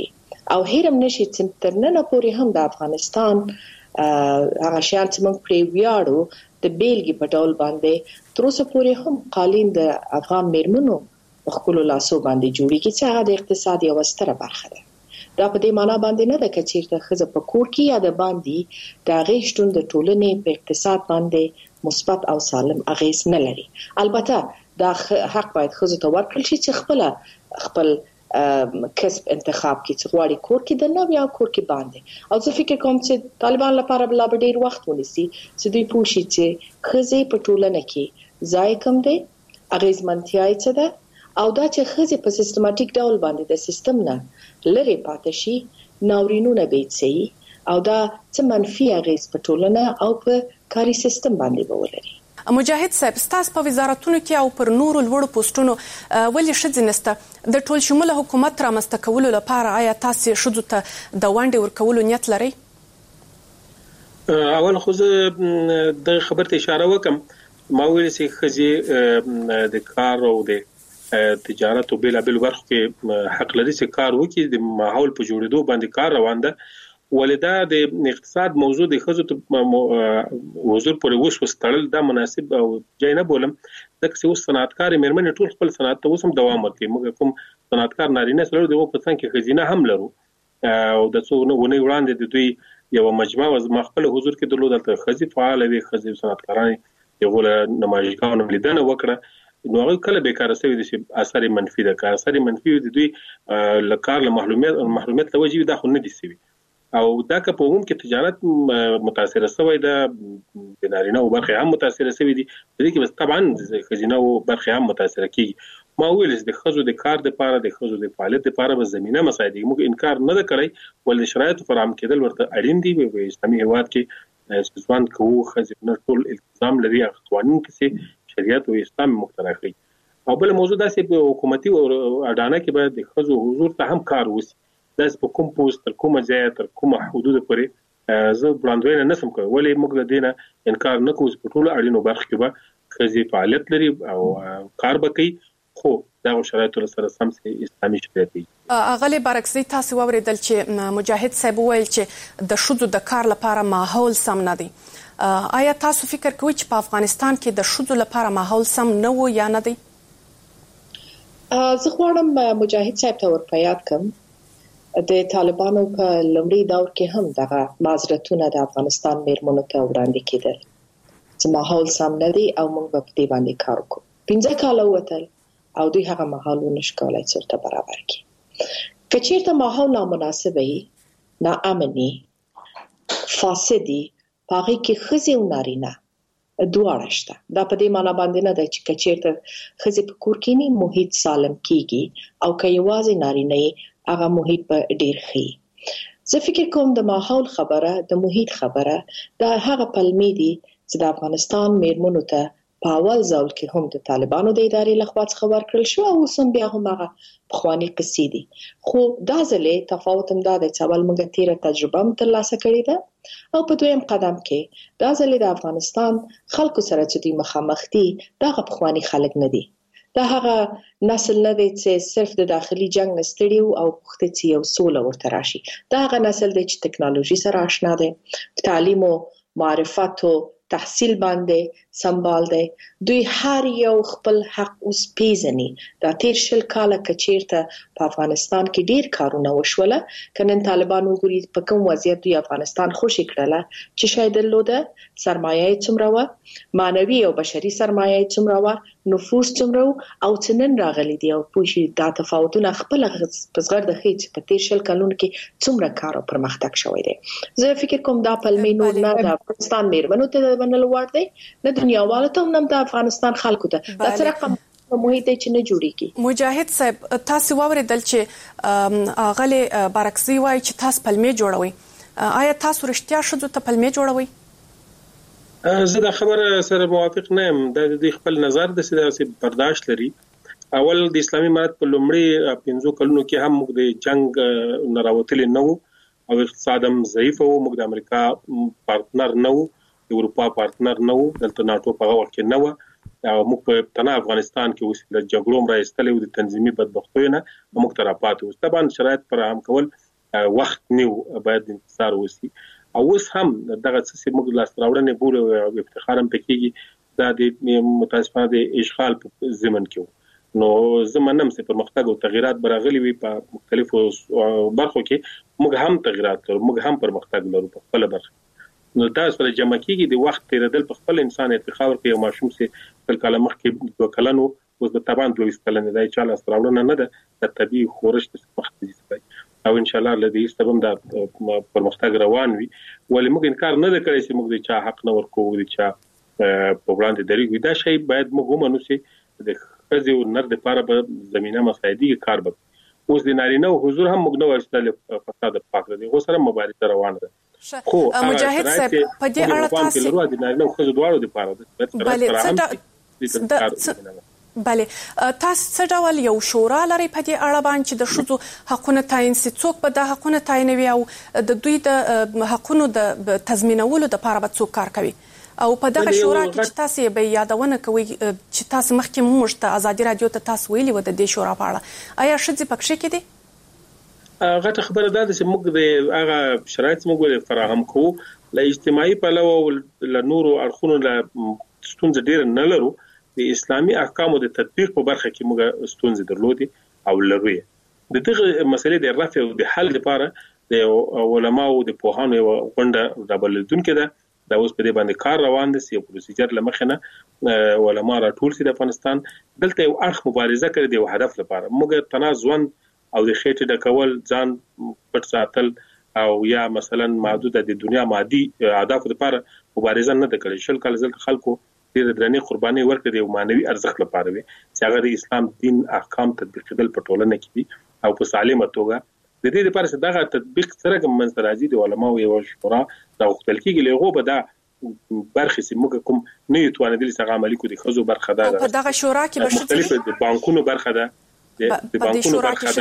او هیرم نشي چې تر نن پورې هم د افغانستان هغه شان چې موږ پرې ویاړو د بیلګې په ډول باندې تر اوسه پورې هم قالین د افغان میرمنو خپل لاسو باندې جوړیږي چې هغه د اقتصاد یو ستره برخه ده. دا په دې معنی باندې نه ده چې چیرته خزه په کور کې یا د باندې د غیشتون د ټولنې په اقتصاد باندې مثبت او سالم اغیز نه لري. البته دا حق باید خزه ته ورکړل شي چې خپل کسب انتخاب کې چې غواړي کور کې د نو یا کور کې باندې. او زه فکر کوم چې طالبان لپاره بل ډیر وخت ونیسي چې دوی پوه شي چې خزه په ټولنه کې ځای کم دی، اغیزمنتیا یې څه ده، او دا چې خزه په سیستماتیک ډول باندې د سیستم نه لری پاتې شي ناورینونه بیتسي او دا چې منفي اغیز په ټولنه او په کاري سیستم باندې ولري. مجاهد صاحب ستاسو په وزارتونو کې او پر نورو لوړو پوسټونو ولې ښځې نسته د ټول شموله حکومت رامنځته کولو لپاره آیا تاسو ښځو ته د ونډې ورکولو نیت لرئ؟ اول خو زه د خبرته اشاره وکم، ما ویل چې ښځې د کار او د تجارت او بل برخو کې حق لري چې کار وکړي. د ماحول په جوړېدو باندې کار روان ده، ولدا د اقتصاد موضوع د خزو ته حضور پورې وسوستل دا مناسب او ځای نه بولم. ځکه چې اوس صنعتکار مېرمنې ټول خپل صنعت ته اوس هم دوام ورکوي. موږ کوم صنعتکار نارینه سره د په څنګه کې خزینه هم لرو او د څو ونه وړاندې د دوی یو مجمع و خپل حضور کې درلود. دلته خزي فعال وي، خزي صنعتکاران یو نمایشګانو لیدنه وکړه. نو هغه کله بیکاره شوی دي چې اثر منفي ده، که اثر منفي دي دوی لکار له محرومیت له وجې دا خو نه دي سوي. او دا که په عموم کې تجارت متاثر شوی ده، د نارینه او برخه هم متاثر شوی دي، د دې کې طبعا خزینه او برخه هم متاثر کیږي. ما ویل چې د خزو د کار د پاره د خزو د فعالیت لپاره به زمينه مساعد موږ انکار نه کړی، ول شرایط فراهم کېدل ورته اړین دي. په اسلامي هیواد کې ځوان کوو خزینه ټول التزام لري، قوانين کې شریعت او اسلام مقتضا کوي. او بل موضوع دا چې په حکومتي اډانه کې باید د خزو حضور ته هم کار وشي. دا په کوم پوسټ تر کومه ځای تر کومه حدود پورې زه وړاندوینه نسم کوي، ولې موږ له دینه انکار نه کوو. په ټولو اړینو برخو کې به خزي فعالیت لري او کار وکړي، خو دا شرایط سره سم سي اسلامي شریعت دی. اغلی برعکس تاسو ووریدل چې مجاهد صاحب ویل چې د شذو د کار لپاره ماحول سم نه دی. آیا تاسو فکر کوئ چې په افغانستان کې د شذو لپاره ماحول سم نه و یا نه دی؟ زه غواړم مجاهد صاحب ته ورپیاد کړم د طالبانو په لومړي دور کې هم دغه معذرتونه د افغانستان میرمنو ته وړاندې کېدل چې ماحول سم نه دی او موږ په دې باندې کار وکړو. 15 کاله وتل او دوی هغه ماحول نشکولای چرته برابر کړي. که چیرته ماحول نامناسب وي، ناامني، فاسدي، پاغي کې خزي او نارینه دواړه شته. دا په دې معنی باندې نه ده چې کچیرته خزي په کور کې نه محیط سالم کیږي او که یوازې نارینه هغه محیط په ډیر خي. زه فکر کوم د ماحول خبره، د محیط خبره، دا هغه پلمې دي چې د افغانستان میرمنو ته په اول ځل کې هم د طالبانو د ادارې لخوا څخه ورکړل شو او سم بیا هم هغه بخوانی قصې دي. خو دا ځلې تفاوت هم دا دی چې اول موږ تیره تجربه هم ترلاسه کړې ده او په دویم قدم کې دا ځلې د افغانستان خلکو سره چې دوی مخامخ دي دا بخوانی خلک نه دي. دا هغه نسل نه دی چې صرف د داخلي جنگ نستړي او پخته چې یو سوله ورته راشي. دا هغه نسل دی چې ټکنالوژي سره آشنا دی، تعلیم او معرفت او تحصیل باندې سنبال دی. دوی هر یو خپل حق اوس پیژني. دا تیر شل کاله کچیرته په افغانستان کې ډیر کارونه وشوله، کنن طالبان وګوري په کوم وضعیت دوی افغانستان خوشی کړله چې شاید درلوده سرمایه څومره و، مانوي او بشري سرمایه څومره و، نفوس څومره او څنن راغلي دي او پوښي دا تفاوتونه خپل پسغر د هیڅ په تیر شل کلونو کې څومره کار او پرمختګ شوی دی. زه فکر کوم دا پلمې نور نه د افغانستان میرمنو ته بنل ورته نه دنیا والو ته هم د افغانستان خلکو ته دا سره کوم محیط چې نه جوړیږي. مجاهد صاحب تاسو ووریدل چې غلي برعکسي وای چې تاسو پلمې جوړوي، آیا تاسو رښتیا شذو ته پلمې جوړوي؟ زه د خبره سره موافق نه یم. د خپل نظر د سیاسي برداشت لري. اول د اسلامي امارت په لومړي 15 کلونو کې هم موږ د جنگ نراوتل نه وو او اقتصاد هم ضعیف وو، موږ د امریکا پارتنر نه وو، د اروپا پارتنر نه وو، دلته ناتو په وخت کې نه و او موږ په تنه افغانستان کې اوس د جګړو راځتلې او د تنظیمي بدبختیو نه موږ ترپاتو. طبعا شرایط فراهم کول وخت نیو باید انتظار وسی او اوس هم دغه څه موږ لاس راوړنې بوله او افتخارم پکېږي دا د متاسفانه د اشغال په زمن کې نو زمونږ هم پرمختګ او تغیرات برغلي وي په مختلفو برخو کې موږ هم تغیرات لرو موږ هم پرمختګ لرو په خپل برخه نو دا سره جمع کېږي د وخت تیرېدل په خپل انسان ارتخاب کوي او ماشوم سي تل کله مخکې 2 کلنو اوس د تبان 22 کلن دی چې لاس راوړنه نه ده د طبي خورش د مختلف کوي او ان شاء الله لدی سبب دا پرمختګ روان وي ولې موږ انکار نه کړی چې موږ د چا حق نه ورکو د چا په وړاندې درېږي دا شی باید موږ ومنو چې د خزي او نر د لپاره به زمينه مساعدي کار وکړي اوس د نارینه او حضور هم موږ نو ورسته فساد پاک دي غو سره مبارزه روانه ده خو مجاهد صاحب په دې اړه تاسو د نارینه او حضور دواړو لپاره بله تاسو څه ډول یو شورا لري په دې اړه باندې د شذو حقوقو تعین سي څوک به د حقوقو تعینوي او د دوی د حقوقو د تضمینولو د لپاره به څوک کار کوي او په دغه شورا کې چې تاسو به یادونه کوي چې تاسو مخکې موږ ته ازادي رادیو ته تاسو ویلي و د دې شورا په اړه آیا شذې پکښې کې دي غټه خبره ده چې موږ د هغه شرایط موږ فراهم کوو ل اجتماعي پلوه او ل نورو اړخونو ل ستونزې ډېر نه لرو د اسلامي احکامو د تطبیق په برخه کې موږ ستونزې درلودې او لرو د دغه مسلې د رفع او د حل لپاره د علماو د پوهانو یو غونډه رابلدونکې ده دا اوس په دې باندې کار روان دي چې پروسیجر لمخنه علما راټول سي د افغانستان دلته یو اړخ مبارزه کوي د هدف لپاره موږ تنازل او د خېټه د کول ځان پټ ساتل او یا مثلا محدوده د دنیا مادي اهداف لپاره مبارزه نه کړي شل کال ځل خلکو د درنې قرباني ورکړي او مانوي ارزښت لپاره وي چې هغه د اسلام دین احکام تطبیقېدل په ټولنه کې دي او په سالمه توګه د دې لپاره چې دغه تطبیق سره کوم راځي د علماو یو شورا د وختل کېږي لغه به دا برخه چې موږ کوم نه یتوانېدل څنګه عملي کوي خزو برخه ده په دغه شورا کې به مختلف د بانکونو برخه ده د بانکونو برخه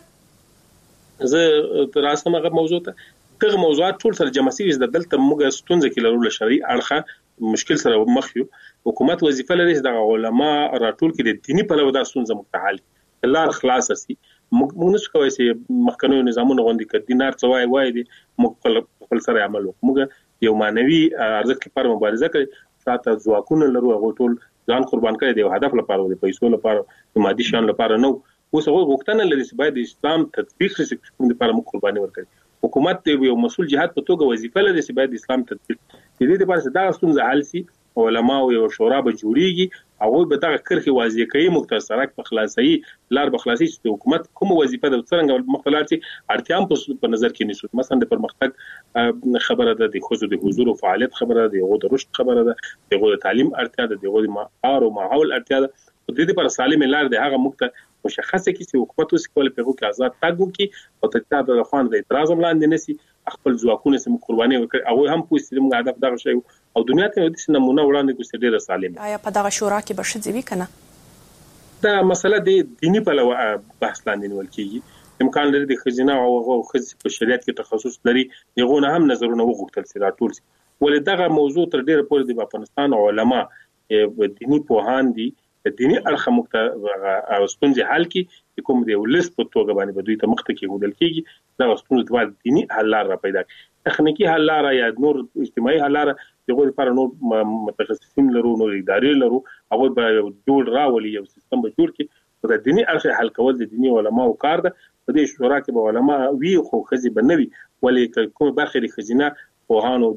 ده زه راسمه غو موضوع ته دغه موضوعات ټول سره جمع شوي د دلته موږ ستونزې کې لرو شرعي اړخه مشکل سره مخ یو حکومت وظیفه لري د علماء راټول کې د دینی په لور د ستونزې متحل لار خلاص سي موږ نشو کوي چې مخکنو نظامونو غوندي کې دینار څوای وای دي موږ خپل سره عمل وکړو موږ یو مانوي ارزښت لپاره مبارزه کوي ساته ځواکونه لرو هغه ټول ځان قربان کړي د هدف لپاره د پیسو لپاره د مادي شان لپاره نو اوس هغه وختونه لري چې باید اسلام تطبیق شي کوم لپاره موږ قرباني ورکړي حکومت یو مسؤل جهات په توګه وظیفه لري چې باید اسلام تطبیق د دې لپاره چې دا ستونزه حل شي علماء او شورا به جوړیږي هغه به دغه کرخي واضح کوي مختصرک په خلاصي لار به خلاصي چې حکومت کوم وظیفه د څنګه مختلفات اړتیاام په نظر کې نیسو مثلا د پرمختګ خبره ده د خصوصي د حضور او فعالیت خبره ده یو د رشد خبره ده د تعلیم اړتیا ده د معیار او ماحول اړتیا ده د دې لپاره سالم لار ده هغه مخته مشخصه کې چې حکومت اوس کول په هغه کې آزاد تاګو کې او تکتاب د خوان د اعتراض لاندې نسی خپل ځواکونه سم قرباني وکړي او هم پوښتنه موږ هدف دغه شی او دنیا ته د نمونه وړاندې کوي ډیره سالم آیا په دغه شورا کې به شذوي کنه دا مسله د دینی په لور بحث لاندې نیول کیږي امکان لري د خزینه او خزي په شریعت کې تخصص لري دغه هم نظرونه وغوښتل سي راټول سي ولې دغه موضوع تر ډیره پورې د افغانستان علما دینی پوهان دي دینی اړخ مختلف او ستونزې حل کی کوم دی ولست په توګه باندې بدوي ته مخته کې هودل کیږي دا ستونزې د دینی حل لار را پیدا تخنیکی حل لار یا نور اجتماعي حل لار دغه لپاره نور متخصصین لرو نور ادارې لرو هغه به جوړ راولي یو سیستم به جوړ کی د دینی اړخ حل کول د دینی علماو کار ده په دې شورا کې به علما وی خو خزي بنوي ولې کوم برخه د خزینه پوهانو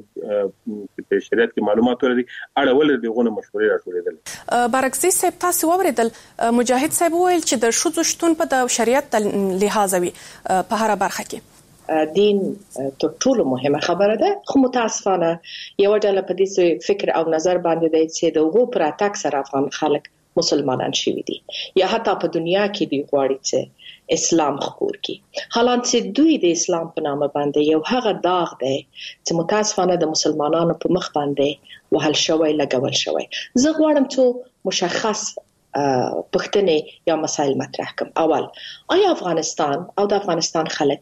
په شریعت کې معلومات لري اړول دغه مشورې راټولېدل برعکسي صاحب تاسو ووریدل مجاهد صاحب ویل چې د شذو شتون په د شریعت لحاظ وي په هر برخه کې دین تر ټولو مهمه خبره ده خو متاسفانه یو ډول په دې فکر او نظر باندې دی چې د وګړو پر اتاک سره افغان خلک مسلمانان شوي دي یا حتی په دنیا کې دی غواړي چې اسلام خپور کی حالانکه چې دوی د اسلام په نامه باندې یو هغه داغ دی چې متاسفانه د مسلمانانو په مخ باندې وهل شوی لګول شوی زه غواړم چې مشخص پښتنې یا مسائل مطرح کوم اول آیا افغانستان او د افغانستان خلک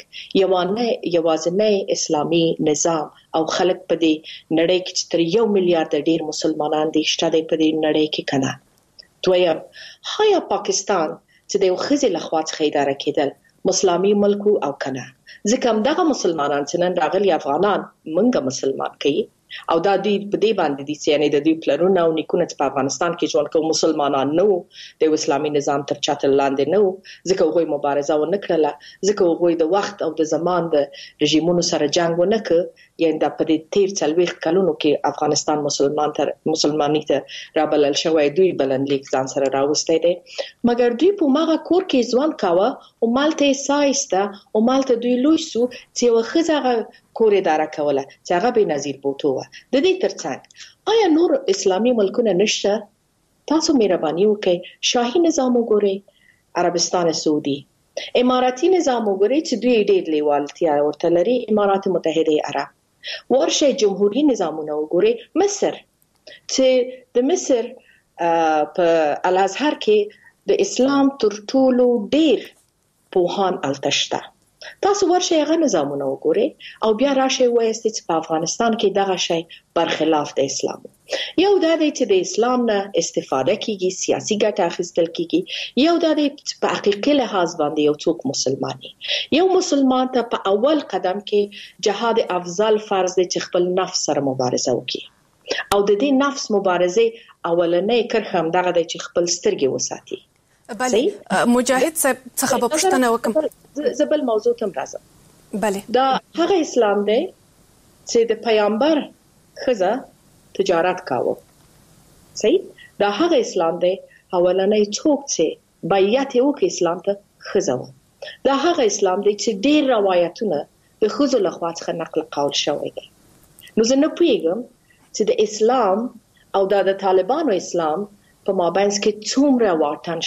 یوازې اسلامي نظام او خلک په دې نړۍ کې تر 1 میلیارډ ډیر مسلمانان دي شته په دې نړۍ کې کنه دویم هایا پاکستان چې د یو خزي لخوا څخه اداره کېدل مسلماني ملک او کنه. ځکه هم دغه مسلمانان چې نن راغلي افغانان منګه مسلمان کوي او دا دوی په دې باندې دي چې یعنی د دوی پلرونه او نیکونه په افغانستان کې ژوند کوي مسلمانان نه وو، د اسلامي نظام تر چتر لاندې نه وو، ځکه هغوی مبارزه ونه کړله، ځکه هغوی د وخت او د زمان د رژیمونو سره جنگ ونه کړ. یعنی د په دې 13 کلونو کې افغانستان مسلمانۍ ته رابلل شوی، دوی بلنلیک ځان سره راوستي دي، مګر دوی په ماغه کور کې ژوند کاوه او مالته سایسته او مالته دوی لوی سو چې وخزه کور اداره کوله چې هغه به نظیر بوتو و. د دې ترڅنګ آیا نور اسلامي ملکونه نشته؟ تاسو مهرباني وکړئ شاهي نظام وګورئ، عربستان سعودي، اماراتي نظام وګورئ چې دوی ډېر لیوالتیا ورته لري، امارات متحده عرب، ورشه جمهوریت نظامونه وګورئ، مصر چې د مصر په الازهر کې د اسلام تر ټولو ډېر پوهان التشته. تاسو ورشه هغه نظامونه وګورئ او بیا راشئ وایئ چې په افغانستان کې دغه شی برخلاف د اسلام. یو دا دی چې د اسلام نه استفاده کیږي، سیاسي ګټه اخیستل کیږي، یو دا دی چې په حقیقي لحاظ باندې یو څوک مسلماني، یو مسلمان ته په اول قدم کې جهاد افضل فرض دی چې خپل نفس سره مبارزه وکړي او د دې نفس مبارزه اولنې کرخه هم دغه دی چې خپل سترګې وساتي. بله مجاهد صاحب څخه به پوښتنه وکم، زبل موضوع تم راځم. بله دا هغه اسلام دی چې د پیغمبر خزه تجارت کاوه، صحیح؟ دا هغه اسلام دی اولنې څوک چې بیعت وکړ اسلام ته خزه و. دا هغه اسلام دی چې ډېر روایتونه د خزو لخوا څخه نقل قول شوی دی. نو زه نه پوهیږم چې د اسلام او د طالبانو اسلام په مابینځ کې څومره واټن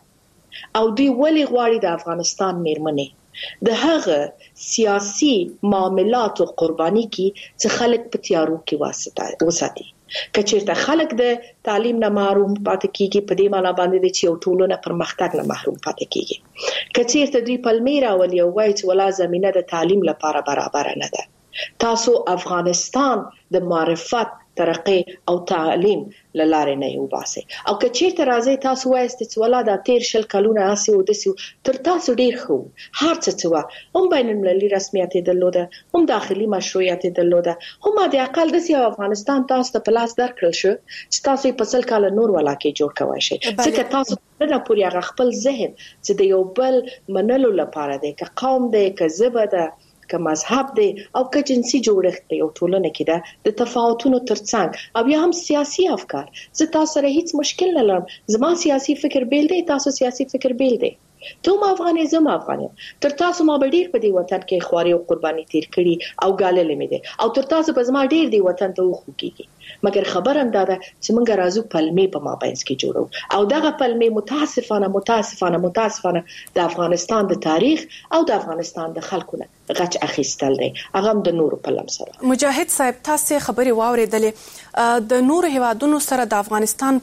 شته او دوی ولې غواړي د افغانستان میرمنې د هغه سیاسي معاملاتو قرباني کې چې خلک په تیارو کې وساتي. که چیرته خلک د تعلیم نه محروم پاتې کیږي په دې معنی باندې چې یو ټولنه پرمختګ نه محروم پاتې کیږي. که چیرته دوی پلمې راولي او وایي چې ولا زمينه د تعلیم لپاره برابر نه ده، تاسو افغانستان د معرفت ترقی او تعلیم لاره نه وباسي. او که چیرته راځي تاسو وایئ چې ولا دا 13 کلونه اسي او دسي تر تاسو ډیر خو هر څه هم بین المللي رسمیت درلوده، هم داخلي مشروعیت درلوده، هم د اقل دسي افغانستان تاسو ته پلاس درکړل شو چې تاسو په 10 کال نور ولا کې جوړ کوئ شي. ځکه تاسو نه پوری هغه خپل ذهن چې د یو بل منلو لپاره دی، که قوم دی، که ژبه ده، که مذهب دی او که جنسي جوړښت دی، یو ټولنه کې ده د تفاوتونو ترڅنګ او یا هم سیاسي افکار. زه تاسو سره هیڅ مشکل نه لرم، زما سیاسي فکر بیل دی، تاسو سیاسي فکر بیل دی، ته افغاني زم افغاني، تر تاسو ما ډیر په دې وطن کې خواري او قرباني تیر کړي او ګاللې مې دي او تر تاسو په زما ډیر دی وطن ته وخو کیږي، مګر خبر هم دا ده چې موږ راځو پلمې په مابینځ کې جوړو او دغه پلمې متاسفانه د افغانستان د تاریخ او د افغانستان د خلکو نه غچ اخیستل دی، هغه هم د نورو په لم سره. مجاهد صاحب تاسو خبري واوریدلې د نورو هیوادونو سره د افغانستان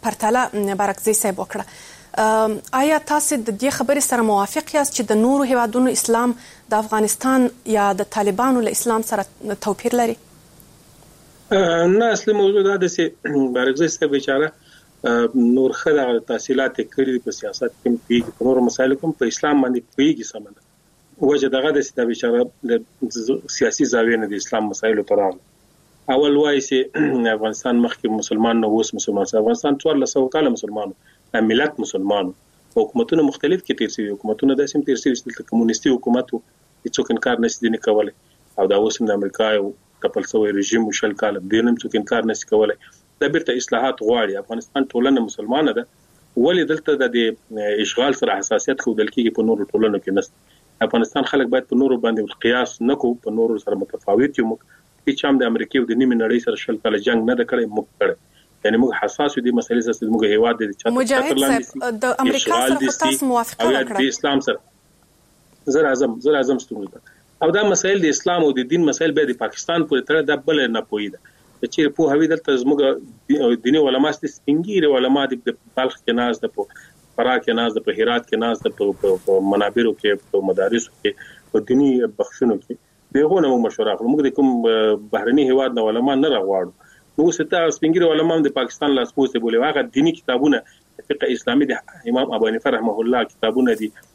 پرتله برکزي صاحب وکړه، آیا تاسو د دې خبرې سره موافق یاست چې د نورو هیوادونو اسلام د افغانستان یا د طالبانو له اسلام سره توپیر لري؟ نه، اصلي موضوع دا ده چې برکزي صاحب بیچاره نور خدای تحصیلات کړي په سیاست کې پیږي، په نورو مسایلو کې په اسلام باندې پیږي سمنه وجه دغه د سیده بیچاره د سیاسي زاویې نه د اسلام مسایلو ته راغلی. اول وایي چې افغانستان مخکې مسلمان نه اوس مسلمان، افغانستان 1400 کال مسلمانو، ملت مسلمانو، حکومتونه مختلف کې تیر شوي، حکومتونه داسې تیر شوي چې کمونیستي حکومت وو هیڅوک انکار نشي دي کولای، او دا اوس د امریکا یو ټپل شوی رژیم شل کال دین هم څوک انکار نشي کولای. دا بیرته اصلاحات غواړي. افغانستان ټولنه مسلمانه ده، ولې دلته د اشغال سره حساسیت ښودل کېږي په نورو ټولنو کې نشته. افغانستان خلک باید په نورو باندې قیاس نکو، په نورو سره متفاوت یو. هیڅ هم د امریکا او د نیمه نړۍ سره شل کال جنگ نه کړی، موږ کړی، یعنی موږ حساس دي مسلې سره، موږ هیواد دي چې مجاهد د امریکا سره تاسو موافقه وکړه د اسلام سره زر اعظم ستونزه او دا مسائل د اسلام او د دین مسائل به د پاکستان پورې تړه د بل نه پویده چې په هوی دلته زموږ دیني علما ست سپینګيري علما د بلخ کې ناز د فراه کې ناز د هرات کې ناز د منابرو کې په مدارسو کې په دینی بخښونو کې دغه نو مشوره موږ د کوم بهرني هواد نه علما نه راغواړو. نو ستاسو سپینګيري علما د پاکستان لاسپوسه بوله واغه دینی کتابونه فقه اسلامي د امام ابو حنیفه رحمه الله کتابونه دي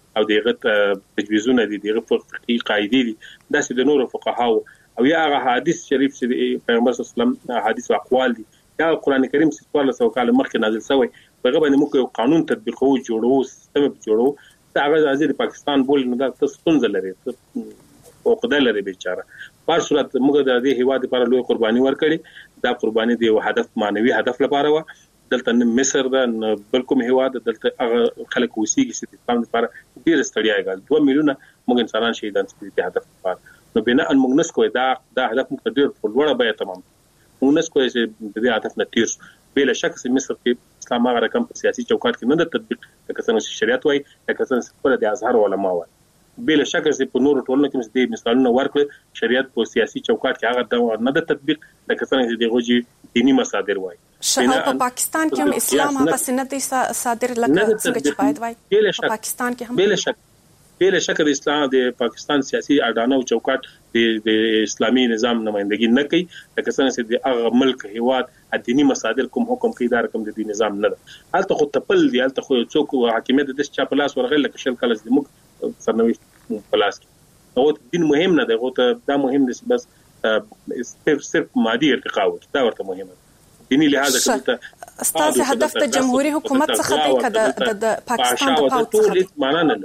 او دغه تجویزونه دي دغه فقهي قاعده دي داسې د نورو فقهاو او یا هغه حدیث شریف چې پیغمبر صلی الله علیه وسلم حدیث او اقوال دي یا قران کریم چې 1400 کال مخکې نازل شوی هغه باندې موږ یو قانون تطبیقو جوړو سیستم جوړو دا هغه د پاکستان بول نه دا ستونزه لري او خدای لري بیچاره په صورت موږ د دې هیواد لپاره لوی قرباني ورکړي دا قرباني د یو هدف مانوي هدف لپاره و دلته مصر د بلکم هیواد دلته هغه خلک وسیږي چې د اسلام لپاره ډیر ستړیا غل 2 میلیونه موږ انسانان شهیدان سپری د هدف لپاره نو بنا ان موږ نس کوی دا هدف موږ ډیر په لوړه بیه تمام موږ نس کوی چې د دې هدف نه تیر بلا شک چې مصر کې اسلام هغه رقم په سیاسي چوکاټ کې نه د تطبیق لکه څنګه شریعت وای لکه څنګه په د ازهر علماء وای بلا شک چې په نورو ټولنو کې د مثالونو ورکړي شریعت په سیاسي چوکاټ کې هغه نه د تطبیق لکه څنګه چې دغه دینی مصادر وای په پاکستان کې هم اسلام هغه سنت صادر لکه څنګه چې باید وای په پاکستان کې هم بلا شک د اسلام د پاکستان سیاسي اډانه او چوکاټ د اسلامي نظام نمائندګي نه کوي لکه څنګه چې د هغه ملک هیواد دینی مصادر کوم حکم کوي دا رقم د دین نظام نه هلته خو تپل دی هلته خو څوک حاکمیت د چا پلاس ورغل لکه شل کال د موږ سرنوشت پلاس کې او دین مهم نه دی او دا مهم دی بس صرف مادي ارتقا دا ورته مهمه دینی لحاظ کړه استاد هدف د جمهوریت حکومت څخه دی کده د پاکستان په پاوڅ معنا نه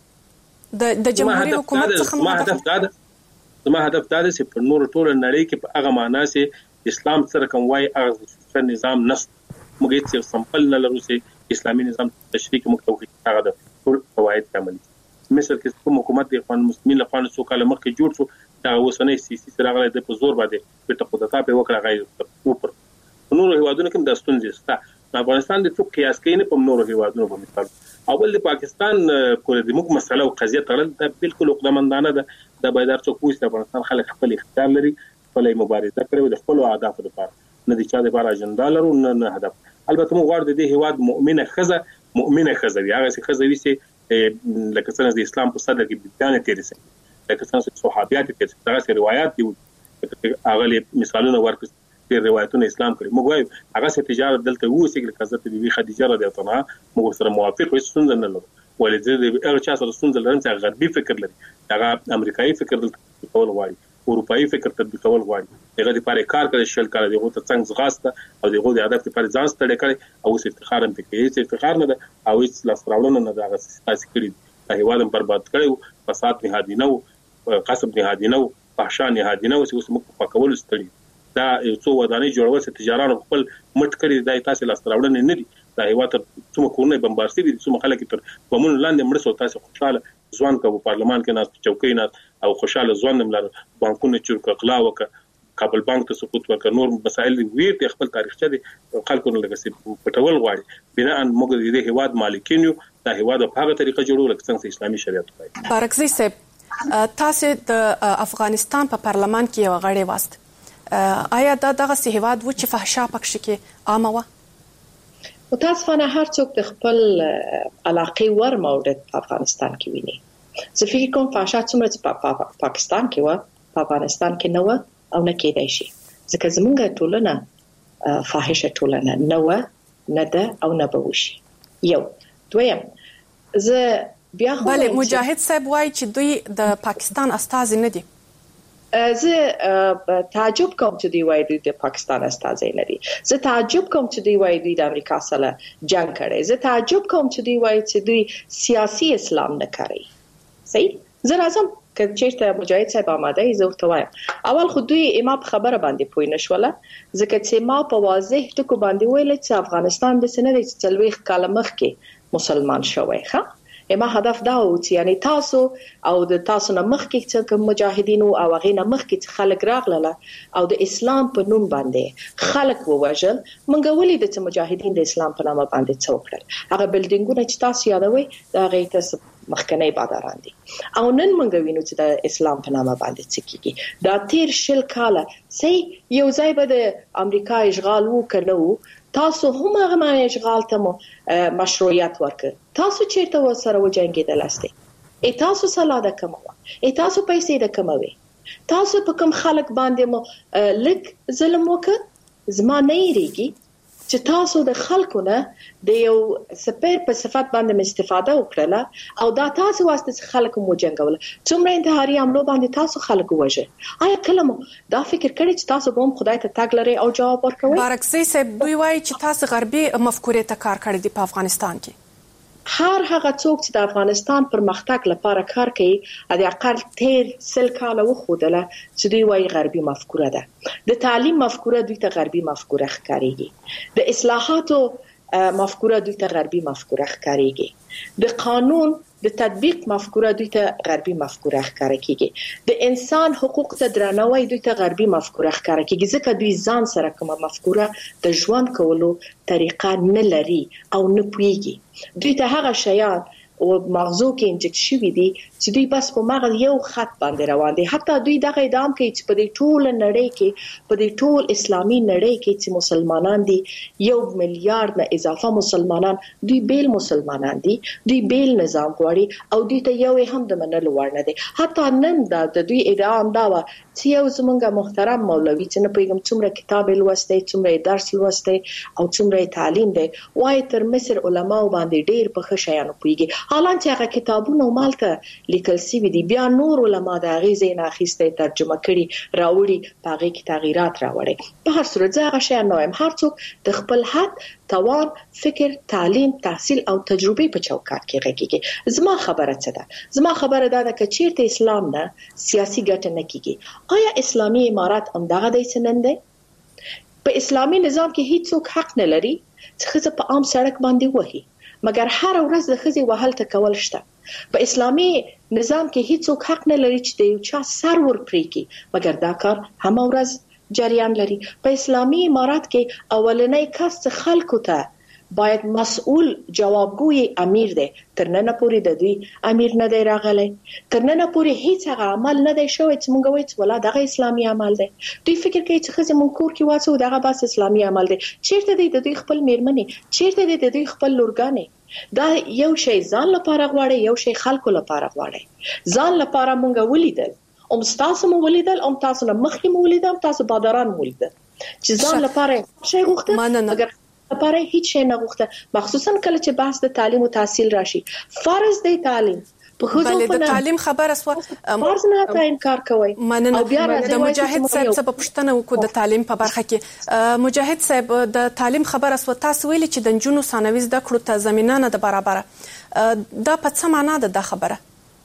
د جمهوریت حکومت څخه زما هدف دا دی چې په نور ټول نړۍ کې په هغه معنا چې اسلام سره کوم وای هغه نظام نس موږ هیڅ سمپل نه لرو چې اسلامي نظام تشریح موږ توګه هغه د ټول فواید عملي مصر کې کوم حکومت د اخوان مسلمین لپاره څو کال مخکې جوړ شو دا اوسنۍ سیاسي سره د په زور باندې په تقدتا په وکړه غي په نورو هیوادونو کې د ستونزې ستا افغانستان د څو قیاس کوي نه په نورو هیوادونو په مثال اول د پاکستان کول د موږ مسله او قضیه تړل دا بالکل عقدمندانه ده د بایدار څوک وایي افغانستان خلک خپل اختیار لري خپل مبارزه کوي د خپل اهداف لپاره نه د چا لپاره اجنډا لرو نه هدف البته موږ غواړو د دې هیواد مؤمنه خزه یا هغه خزه وي چې لکه څنګه د اسلام په صدر کې بیان تیرې سي لکه څنګه صحابيات کې دغه روایت دي هغه مثالونه ورکړي د روایتونو اسلام کړي موږ وایو هغه څه تجارت دلته وسی چې حضرت بیبي خدیجه رضی الله عنها موږ سره موافق وي څنګه نه لرو ولې د هغه چا سره څنګه لرم چې غربي فکر لري هغه امریکایي فکر دلته کول غواړي اروپایي فکر تطبیقول غواړي هغه لپاره کار کوي شل کار دی غوته څنګه زغاسته او دغه د هدف لپاره ځان ستړي کړي او افتخار هم کوي چې افتخار نه ده او هیڅ لاس راوړنه نه ده هغه تاسو کړی د هیواد برباد کړي فساد نهادي نه قصب نهادي نه فحشا نهادي نه اوس موږ په کول ستړي دا یو څو ودانۍ جوړول چې تجارانو خپل مټ کړی د تاسو لاس راوړنه نه دي دا هیواد څومره کورونه بمبارسي دي څومره خلک تر بمون لاندې مړ سو تاسو خوشاله ځوان کو پارلمان کې ناس چوکۍ ناس او خوشاله ځوان ملر بانکونه چورک اغلا وک کابل بانک ته سقوط ورک نور مسائل ویر د خپل تاریخچه دي خلکو نه لګسي پټول غواړي بنا ان موږ د هیواد مالکین یو دا هیواد په هغه طریقه جوړول لکه څنګه اسلامي شریعت وایي بارکزي صاحب تاسو د افغانستان په پارلمان کې یو غړی واست آیا دغه هیواد و چې فحشا پکښ کې عامه و متاسفانه هر څوک د خپل علاقې ور مورد په افغانستان کې ویني زه فکر کوم فحشا څومره په پاکستان کې و په افغانستان کې نه و او نه کېدای شي ځکه زمونږ ټولنه فاحشه ټولنه نه و نه ده او نه به وشي یو دویم زه بیا خو بله مجاهد صاحب وایي چې دوی د پاکستان استازي نه دي زه تعجب کوم چې دی وایي د پاکستان استازي نه دي زه تعجب کوم چې دی وایي د امریکا سره جنگ کړي زه تعجب کوم چې دی وایي چې دوی سیاسي اسلام نه کوي صحیح زه راځم که چیرته مجاهد صاحب آماده ای زه ورته وایم اول خو دوی ما په خبره باندې پوه نه شول ځکه چې ما په واضح ټکو باندې ویل چې افغانستان د سنې د 40 کال مخکې مسلمان شوی ښه ما هدف دا و چې یعنی تاسو او د تاسو نه مخکې چې مجاهدین او هغه نه مخکې چې خلک راغله او د اسلام په نوم باندې خلک ووجل منګه ولې د مجاهدین د اسلام په نامه باندې څوکړل هغه بلډینګونه چې تاسو یادوي دا غي تاسو مخکنی باداران دي او نن منګه وینو چې د اسلام په نامه باندې څه کیږي دا تیر شل کاله سي یو ځای به د امریکا اشغال وکړو تاسو هم هغه اشغال ته مشروعیت ورکړ تاسو چیرته وسره وجنګیدل استه تاسو سلاده کومه تاسو پیسې د کوموي تاسو په کوم خلک باندې مو لک ظلم وکړ زما نه یریږي چې تاسو د خلکو نه د یو سپیر په صفت باندې استفاده وکړه او دا تاسو واسطه خلکو مو جنگول څومره انتحاري عملو باندې تاسو خلکو وژه آیا کله مو دا فکر کړی چې تاسو به خدای ته تاګ لري او جواب ورکوي بارکزی صاحب دوی وایي چې تاسو غربي مفکورې ته کار کړی دی په افغانستان کې هر هغه څوک چې د افغانستان پرمختګ لپاره کار کوي د اقل تیر سل کال وخودله چې دوی وايي غربي مفکوره ده د تعلیم مفکوره دوی ته غربي مفکوره ښکاريږي د اصلاحاتو مفکوره دوی ته غربي مفکوره ښکاريږي د قانون د تطبیق مفکوره دوی ته غربي مفکوره ښکارا کیږي د انسان حقوق ته درناوی دوی ته غربي مفکوره ښکارا کیږي ځکه دوی ځان سره کومه مفکوره د ژوند کولو طریقه نه لري او نه پوهیږي دوی ته هغه شیان او مغزو کې انجکټ شوی دي چې دوی بس په مغز یو خط باندې روان دي حتی دوی دغه ادعام کوي چې په دې ټول نړۍ کې په دې ټول اسلامي نړۍ کې چې مسلمانان دي 1 میلیارډ نه اضافه مسلمانان دوی بیل مسلمانان دي دوی بیل نظام غواړي او دوی ته یو هم د منلو وړ نه دي حتی نن د دوی ادعام دا و چې یو زمونږ محترم مولوي چې نه پیغام څومره کتاب لوسته څومره درس لوسته او څومره تعلیم دی وای تر مصر علماء باندې ډیر په خشيانو پیږي حالانکه هغه کتابونه مالته لیکل شوی دي بیا نور علما د غیزې نه اخیسته ترجمه کړي راوړي پاغه کې تغیرات راوړي په هر صورت هغه شی نه هم هر څوک د خپل حد توان فکر تعلیم تحصیل او تجربه په چوکاټ کې راکېږي زما خبره څه ده زما خبره ده چې چیرته اسلام نه سیاسي ګټه نه کیږي آیا اسلامي امارات همدغه د سنن ده په اسلامي نظام کې هیڅ څوک حق نه لري چې خزه په عام سړک باندې وهي مګر هر ورځ د خزي وهل ته کول شته په اسلامي نظام کې هیڅ څوک حق نه لري چې د یو چا سر ور پرې کړي مګر دا کار هم ورځ جریان لري په اسلامي امارات کې اولنۍ کس خلکو ته باید مسؤل جوابګوی امیر دی تر نن پورې د دوی امیر نه دی راغلی تر نن پورې هیڅ هغه عمل نه دی شوی چې مونږ وایو چې ولا دغه اسلامي عمل دی دوی فکر کوي چې خزه مونږ کور کې واسو دغه بس اسلامي عمل دی چیرته دی د دوی خپل میرمنې چیرته دی د دوی خپل لورګانې دا یو شی ځان لپاره غواړي یو شی خلکو لپاره غواړي ځان لپاره مونږ ولیدل تاسو مو ولیدل تاسو نه مخکې مو ولیدل تاسو بادران ولیدل چې ځان لپاره شی غوښته مګر لپاره هیڅ شی نه غوښته مخصوصا کله چې بحث د تعلیم او تحصیل راشي فرض دی تعلیم په خو د تعلیم خبره سو فرض نه تا انکار کوي او بیا د مجاهد صاحب څخه پوښتنه وکړه د تعلیم په برخه کې مجاهد صاحب د تعلیم خبره سو تاسو ویلي چې د جنونو ثانوي زده کړو ته زمينه نه د برابر دا په څه معنا ده د خبره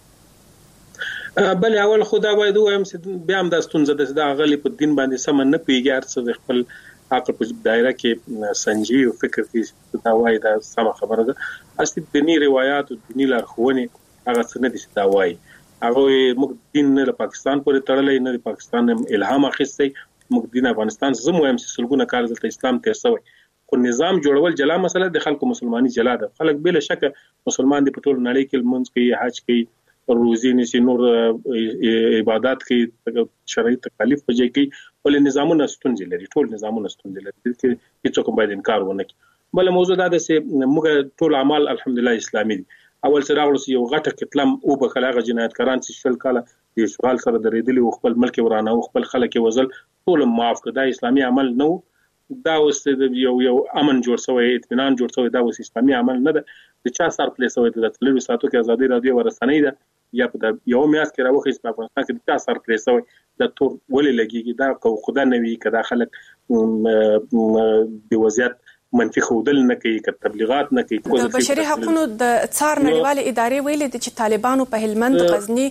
بل اول خدا باید وایم چې بیا هم د ستونزه د غلي په دین باندې سم نه پیږي ارڅ خپل عقل په دایره کې سنجي او فکر کې دا وایي دا سم خبره ده اصلي دینی روایت او دینی لارښوونې هغه څه نه دي چې دا وایي هغه موږ دین نه د پاکستان پورې تړلې نه د پاکستان الهام اخیستی موږ دین افغانستان زموږ هم سلګونه کال دلته اسلام تیر شوی خو نظام جوړول جلا مسله د خلکو مسلمانۍ جلا ده خلک بل شک مسلمان دي په ټول نړۍ کې منځ کې حج کوي روزي نشي نور عبادت کې شرعي تکالیف پجې کې ولې نظامونه ستونزې لري ټول نظامونه ستونزې لري چې هیڅوک باید انکار ونه کړي بل موضوع دا ده چې موږ ټول اعمال الحمدلله اسلامي دي اول سره راغلو یو غټه کتلم او به خلاغه جنایتکاران چې شل کاله د اشغال سره درېدلي او خپل ملک ورانه او خپل خلک وزل ټول معاف کړه اسلامي عمل نو دا اوس یو امن جوړ شوی اطمینان جوړ شوی دا اوس اسلامي عمل نه ده د چا سر پلی شوی د تلوي ساتو کې ازادي رادیو ورسنۍ ده یا په یو میاس کې راوخی په افغانستان کې د چا سر پلی شوی د تور ولې لګيږي دا کو خدا نه وی کدا خلک د وضعیت منفي خودل نه کوي ک تبلیغات نه کوي د بشري حقوقو د څار نړیوال ادارې ویلي چې طالبانو په هلمند غزنی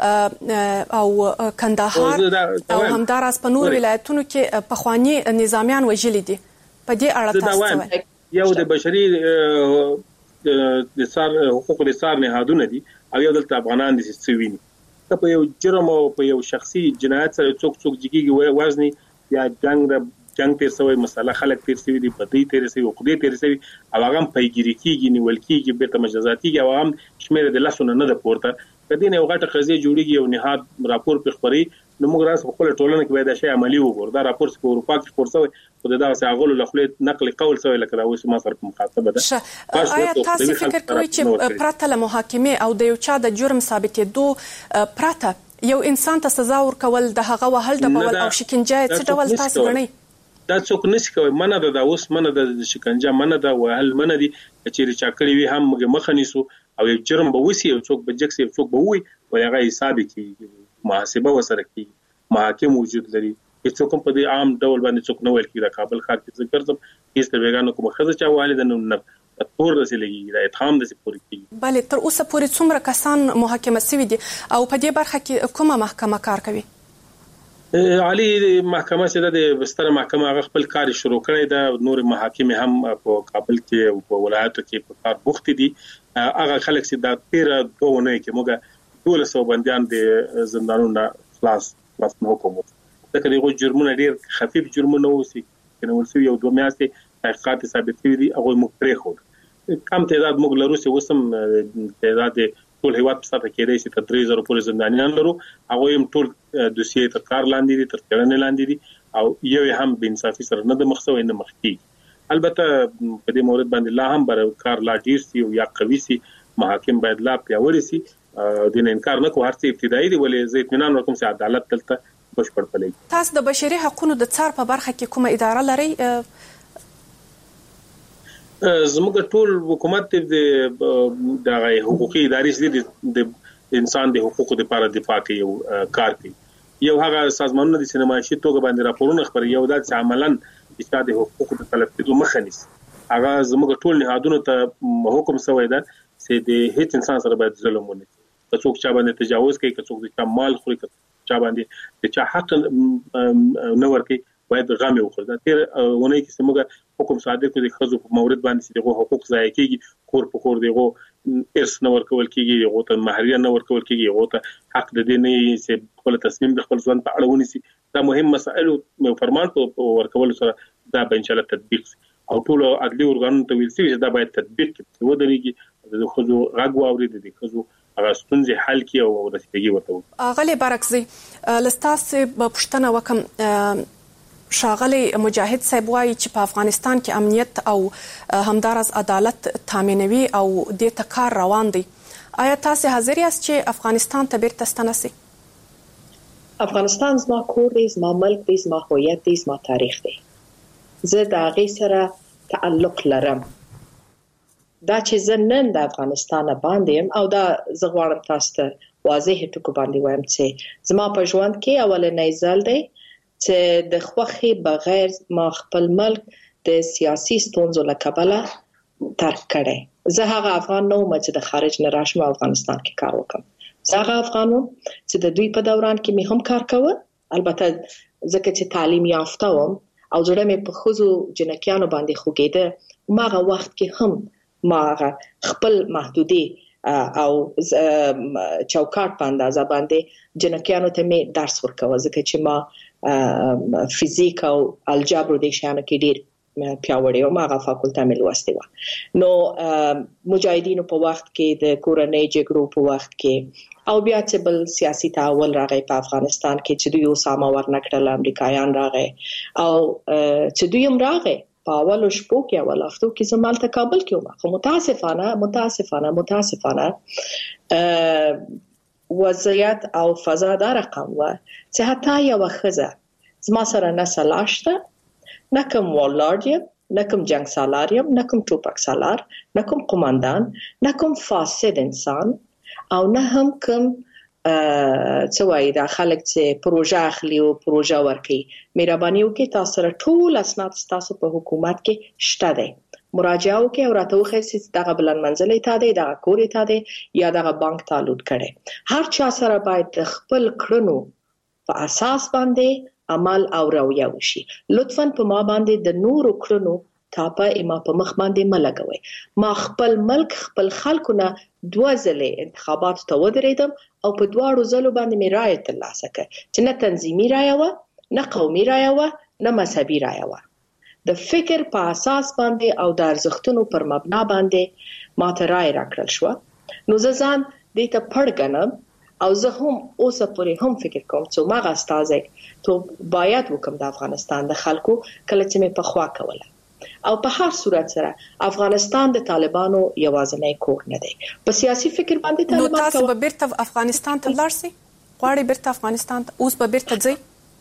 او کندهار او همداراز په نور ولایتونو کې پخوانی نظامیان وژلي دي په دې اړه تاسو یو د بشري د څار حقوقو د څار نهادونه دي او یو دلته افغانان دي چې ویني ته په یو جرم او په یو شخصي جنایت سره څوک جګیږي وزني یا جنگ تیر سوی مسله خلک تیر سوی دي پدې تیر سوی او خدای تیر سوی او هغه پیګری کیږي نیول کیږي به ته مجازاتي او هم شمیر د لاسونه نه د پورته کدی نه وغټه قضیه جوړیږي او نهاد راپور په خبري نو موږ راس په خپل ټولنه کې باید شی عملی وګور دا راپور په اروپا کې خبر سوی خو دا ساغلو لخلې نقل قول سوی لکه دا اوس ما سره مخاطبه ده آیا تاسو فکر کوئ چې پرته له محاکمه او د یو چا د جرم ثابتېدو پرته یو انسان ته سزا ورکول د هغه وهل د بول او شکنجه څه ډول تاسو غنئ دا څوک نشي کوي منه ده اوس منه د شکنجه منه ده وهل منه دي چې چا کړی وي هم مخه نیسو او یو جرم به وسی او څوک به جکسي څوک به وي او هغه حساب کوي محاسبه وسره کوي محاکم وجود لري چې څوک په دې عام ډول باندې څوک نه ویل کیږي کابل ښار کې ذکر زم هیڅ د ویګانو کوم خزه چا والد نه تور رسېږي دا اتهام د سپوري کیږي بله تر اوسه پورې څومره کسان محاکمه شوي دي او په دې برخه کې کومه محکمه کار کوي علي محکمه چې د بستر محکمه هغه خپل کار شروع کړی دا نور محاکم هم په کابل کې او په ولایتو کې په کار بوخت دي هغه خلک چې د 13 دوونه کې موږ 1200 بنديان د زندانونو خلاص حکومت دا کله جرمونه ډیر خفيف جرمونه وسی کنه ورسې یو دوه میاشتې تحقیقات ثابت کړي دي هغه موږ پرې خو کم تعداد موږ لرو چې وسم تعداد ټول هیواد په ساته کې دی چې 3000 پورې زندانیان لرو هغه هم ټول دوسیې تر کار لاندې دي تر څېړنې لاندې دي او یو هم بې انصافي سره نه د مخسو نه مخکي البته په دې مورد باندې لا هم بر کار لا ډیر سي او یا قوي سي محاکم باید لا پیاوړي سي د نه انکار نه کو هر څه ابتدایي دی ولې زه اطمینان ورکوم چې عدالت دلته بشپړ پلي تاسو د بشري حقوقو د څار په برخه کې کومه اداره لري زموږ ټول حکومت د حقوقي ادارې د انسان د حقوقو لپاره دفاع کوي او کار کوي یو هغه سازمانونه د سینمایشي توګه باندې راپورونه خبري یو د عملاً د حقوقو د تلف کېدو مخه نیسي هغه زموږ ټول نهادونو ته حکم شوی دی چې د هیڅ انسان سره باید ظلم ونه شي څوک چا باندې تجاوز کوي څوک د مال خوري چا باندې د چا حق نه ورکي باید غامه وکړه دا تیر ونه کې سمګه حکم صادق د خزو په مورد باندې دغه حقوق ضایع کیږي کور په کور دغه ارث نه ورکول کیږي دغه ته مهریه نه ورکول کیږي دغه ته حق د دې نه چې خپل تصمیم د خپل ځوان په اړه ونیسي دا مهم مسائل او فرمان په ورکول سره دا به ان شاء الله تطبیق او ټول عدلي ارګانونو ته ویل شي دا باید تطبیق کړي ودرېږي د خزو غږ واوري د خزو راستونځي حل کی او رسیدګي ورته غلي برکزي لستاسه پښتنه وکم شاغلي مجاهد صاحب وايي چې په افغانستان کې امنیت او همدارس عدالت تامینوي او د تکار روان دي آیا تاسو حاضر یاست چې افغانستان ته بیرته ستنسي افغانستان زما کور دی زما ملک دی زما هویت دی زما تاریخ دی زه د هغې سره تعلق لرم دا چې زه نن د افغانستان باندې او دا زه غواړم تاسو ته واضح ټکو باندې وایم چې زما په ژوند کې اولنۍ ځل دی چې د خوخي بغیر ما خپل ملک د سیاسي ستونزو له کبله ترک کړي زه هغه افغان نو چې د خارج نه راشم افغانستان کې کار وکم زه هغه افغانو چې د دوی په دوران کې مې هم کار کوه البته ځکه چې تعلیم یافته وم او زړه مې په خزو جنکیانو باندې خوګېده ماغه وخت کې هم ما خپل محدودي او چوکاټ په اندازه باندې جنکیانو ته مې درس ورکوه ځکه چې ما فزیک او الجبر د شانو کې ډیر پیاوړی او ماغه فاکولټه مې لوستې و نو مجاهدینو په وخت کې د کورنۍ جګړو په وخت کې او بیا چې بل سیاسي تحول راغی په افغانستان کې چې دوی اسامه ورنکړل امریکایان راغی او چې دوی هم راغی په اولو شپو کې اول هفتو کې زمال ته کابل کې وم خو متاسفانه وضعیت او فضا دا رقم و چې حتی یو خزه زما سره نه سلاشته نه کوم ولاړ یم نه کوم جنگ سالار یم نه کوم ټوپک سالار نه کوم قوماندان نه کوم فاسد انسان او نه هم کوم څه وایي دا خلک چې پروژه اخلي او پروژه ورکوي مهرباني وکړئ تاسو سره ټول اسناد تاسو په حکومت کې شته دی مراجعه وکړئ او راته وښایئ چې دغه بلند منزلې ته دی دغه کورې ته دی یا دغه بانک ته لوډ کړی هر چا سره باید د خپل کړنو په اساس باندې عمل او رویه وشي لطفاً په ما باندې د نورو کړنو تاپه ما په مخ باندې ملګوي ما خپل ملک خپل خلکو نه 2 ځله انتخابات ته ودرېدم او په 2 ځلو باندې مې رایه ترلاسه کړه چې نه تنظیمي رایه و نه قومي رایه و نه مذهبي رایه و د فکر په اساس باندې او د ارزښتونو پر مبنا باندې ماته رایه راکړل شو نو زه ځان دې ته پړ ګڼم او زه هم اوسه پورې هم فکر کوم چې ما غاستازه ته باید وکم د افغانستان د خلکو کله چې مې په خوا کوله او په هر صورت سره افغانستان د طالبانو یوازینی کور نه دی په سیاسي فکر باندې طالبان نو تاسو به بیرته افغانستان ته لاړ شئ غواړئ بیرته افغانستان ته اوس به بیرته ځئ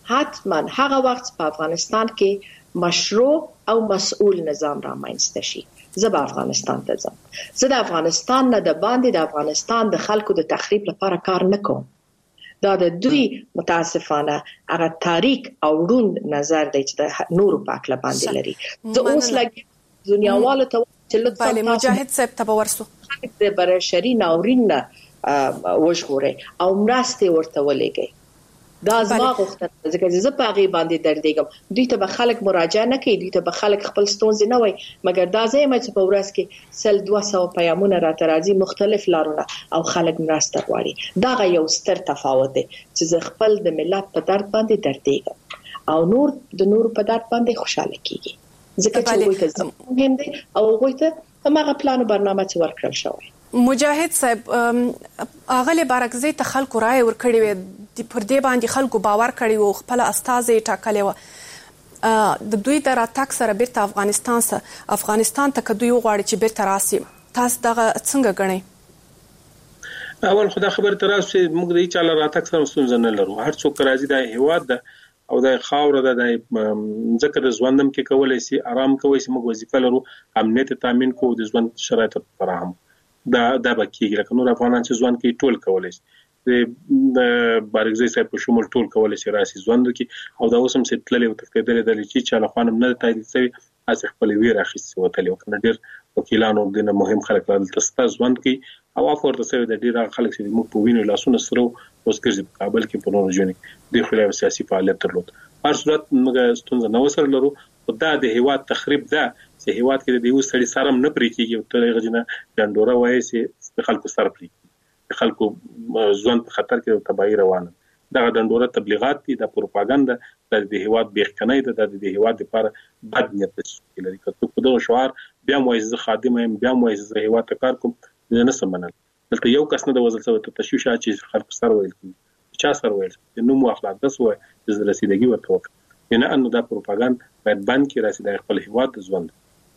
حتما هغه وخت په افغانستان کې مشروع او مسؤل نظام رامنځته شي. زه به افغانستان ته ځم. زه د افغانستان نه د باندې د افغانستان د خلکو د تخریب لپاره کار نه کوم. دا د دوی متاسفانه هغه تاریک او روند نظر دی چې د نورو پاک لباندې لري. زه اوس لګي دنیاوالو ته چې لطفا بله مجاهد صاحب ته ورسو د بشري ناورین نه وژغوري او مرسته ورته ولېږي. دا زما غوښتنه ځکه چې زه په هغه باندې دردېږم. دوی ته به خلک مراجعه نه کوي، دوی ته به خلک خپل ستونزې نه وایي، مګر دا ځای چې په ورځ کې 200 پیغامونه راته راځي مختلف لارونه او خلک مرسته غواړي. دا یو ستر تفاوت دی چې زه خپل د ملت په درد باندې دردېږم او نور د نور په درد باندې خوشاله کیږي ځکه چې دوی ته مهم دي او دوی ته هغه پلان او برنامه چې ورکړل شوی. مجاهد صاحب اغلی بارکزی ته خلکو رائے ورکړي وي پر دې باندې خلکو باور کړي وو خپل استازي ټاکلي وو د دوی د راتګ سره بیرته افغانستان ته کدوې غواړي چې بیرته راسي. تاسو دغه څنګه ګڼئ؟ اول خدای خبر تر اوسه موږ د چاله راتګ سره ستونزه نه لرو. هر څوک راځي د هیواد ده او د خاور د ځکه د ژوندم کې کولای شي آرام کوي چې موږ وظیفه لرو امنیت تامین کوو د ژوند شرایط فراهم دا بکیږي لکه نور افغانان چې ځوان کې ټول کولای شي د بارګزی صاحب په شمول ټول کولای شي راسي ژوند کې او دا اوسم چې تللې او تکتیدل د لچې چې خانم نه تایید شوی از خپل ویر اخیستي وتلی وکنه ډیر وکیلانو د مهم خلک لاله تاسو ژوند کې او افورته سره د ډیر خلک چې موږ په وینو لاسونه سره اوس کې کابل کې په نور ځای د خلای سیاسي فعالیت درلود. هر صورت موږ ستونزه نو سره لرو او دا د هیواد تخریب ده چې هیواد کې د یو سړي سره نه پرې کېږي او تر غجنه ډنډوره وایي چې خلکو سره پرې خلکو ځوان په خطر کې تبعی روانه دا ډنډوره تبلیغات دي د پروپاګاندا د هیواد بیخکنۍ ده د هیواد لپاره بد نیت لري کته په دغه شعار بیا موعظه خادم هم بیا موعظه هیواد ته کار کوم نه سمنل دلته یو کس نه د وزل سره تشویش چې خلکو سره ویل چا سره ویل نو مو اخلاق داس وای چې رسیدګي ورته وکړي نه انه دا پروپاګاندا باید بند کړي رسیدګي خپل هیواد د ژوند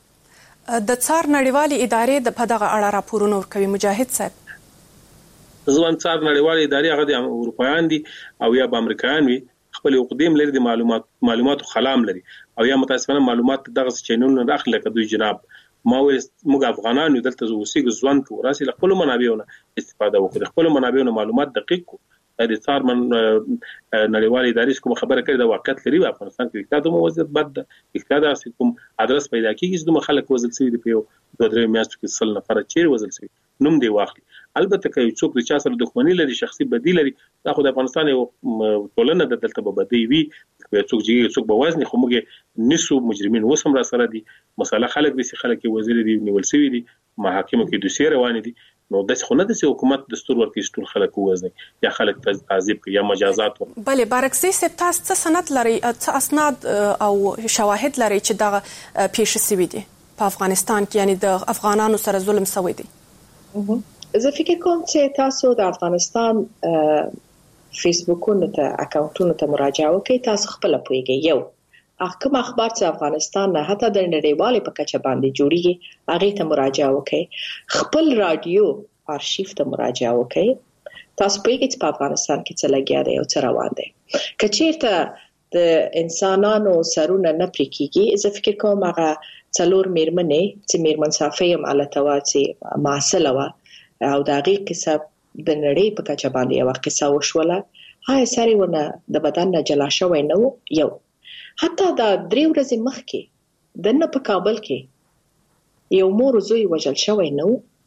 د څار نړیوالې ادارې د پدغه اړه راپورونه ورکوي. مجاهد صاحب ځوان څار نړیوالې ادارې هغه د اروپایان دي او یا د امریکایان وي خپل قدیم لري د معلوماتو خلام لري او یا متاسفانه معلومات دغه چینلونه داخله کدوې جناب ما موږ افغانان یو دلته اوسېږو ځوان کو راسي خپل منابعونه استفاده وکړو خپل منابعونه معلومات دقیق کو د څار نړیوالې ادارې کوم خبره کړي د واقعیت لري په افغانستان کې اقتصاد موجود بد اقتصاد کوم ادرس پیدا کیږي چې د خلک وزل سوي د پیو د درې میاشتو کې سل نفر چیر وزل سوي نوم دی واخلي. البته کوي څوک د چا سره دښمنی لري شخصي بدی لري دا خو د افغانستان یو ټولنه د دلته به بدی وي څوک جګي څوک به وزن خو موږ نسو مجرمین وسم را سره دي مساله خلک به سي خلک وزیر دي نیول سوي دي محاکمه کې دوسیه روان دي نو د خونه د حکومت دستور ورکې ټول خلک وزن یا خلک تعذيب کوي یا مجازات بله بارکزی صاحب تاسو څه سند لري څه اسناد او شواهد لري چې دا پیښ شوی دي په افغانستان کې یعنی د افغانانو سره ظلم شوی دي؟ زه فکر کوم چې تاسو د افغانستان فیسبوکونو ته اکاونټونو ته مراجعه وکړئ تاسو خپل پوهیږئ یو کوم اخبار چې افغانستان نه حتی د نړیوالې په کچه باندې جوړیږي هغه ته مراجعه وکړئ خپل رادیو آرشیف ته مراجعه وکړئ تاسو پوهیږئ چې په افغانستان کې څه لګیا دی او څه روان دی کچېرته د انسانانو سرونه نه پرې کیږي زه فکر کوم هغه څلور میرمنې چې میرمن صافیم علتوا چې ماسله وا او د هغې قصه د نړۍ په کچه باندې یو قصه وشوله هاي ساري ونه د بدن نه جلا شوی نو یو حتی دا 3 ورځې مخکې د نه په کابل کې یو مور زوی وژل شوی نو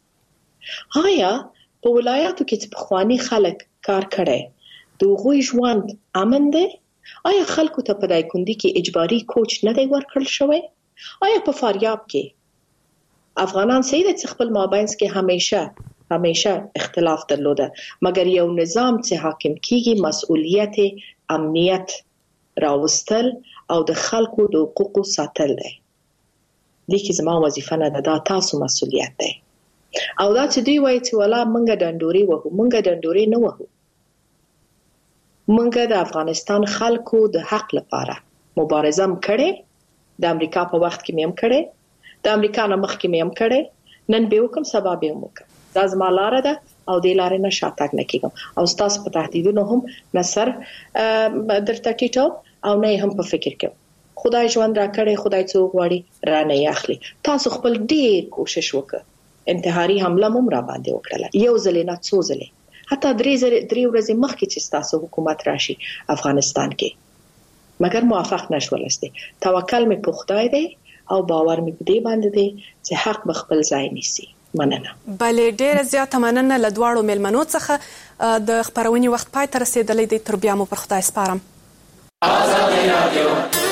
هایا په ولایاتو کې چې په خواني خلک کار کړي د غوي ژوند امن دی آیا خلکو ته په دایکوندي کې اجباري کوچ نه دی ورکړل شوی آیا په فاریاب کې افغانان سید چې خپل مابینس کې همیشه اختلاف درلوده مګر یو نظام چې حاکم کیږي مسؤلیت امنیت راوستل او د خلکو د حقوقو ساتل دی لیکي زما وظیفه نه ده دا تاسو مسؤلیت دی او دا چې دوی وایي چې ولا منګه ډنډوري وهو منګه ډنډوري نه وهو منګه د افغانستان خلکو د حق لپاره مبارزه کړې د امریکا په وخت کې مې کړې د امریکا نه مخکې مې کړې نن به وکم سبا به وکم دا زما لار ده او د لارې نه شاتګ نه کیږم او تاسو په تهدیدونو هم نصر درته ټیټو او نه هم په فکر کې خدای ژوند را کړی خدای څو غواړي را نه اخلي تاسو خپل ډیر کوشش وکړئ انتحاري حمله هم را باندې وکړه یو ځل نه څو ځله حتی درې ورځې مخکې چې تاسو حکومت راشي افغانستان کې مګر موافق نشولسته توکل می په خدای دی او باور می په دې باندې دی چې حق بخپل ځای نیسي مننه بلې ډېر زیات مننه لدواړو ملمنو څخه د خبرونې وخت پای ته رسیدلې دی تر بیا مو پر خدای سپارم آزادي رادیو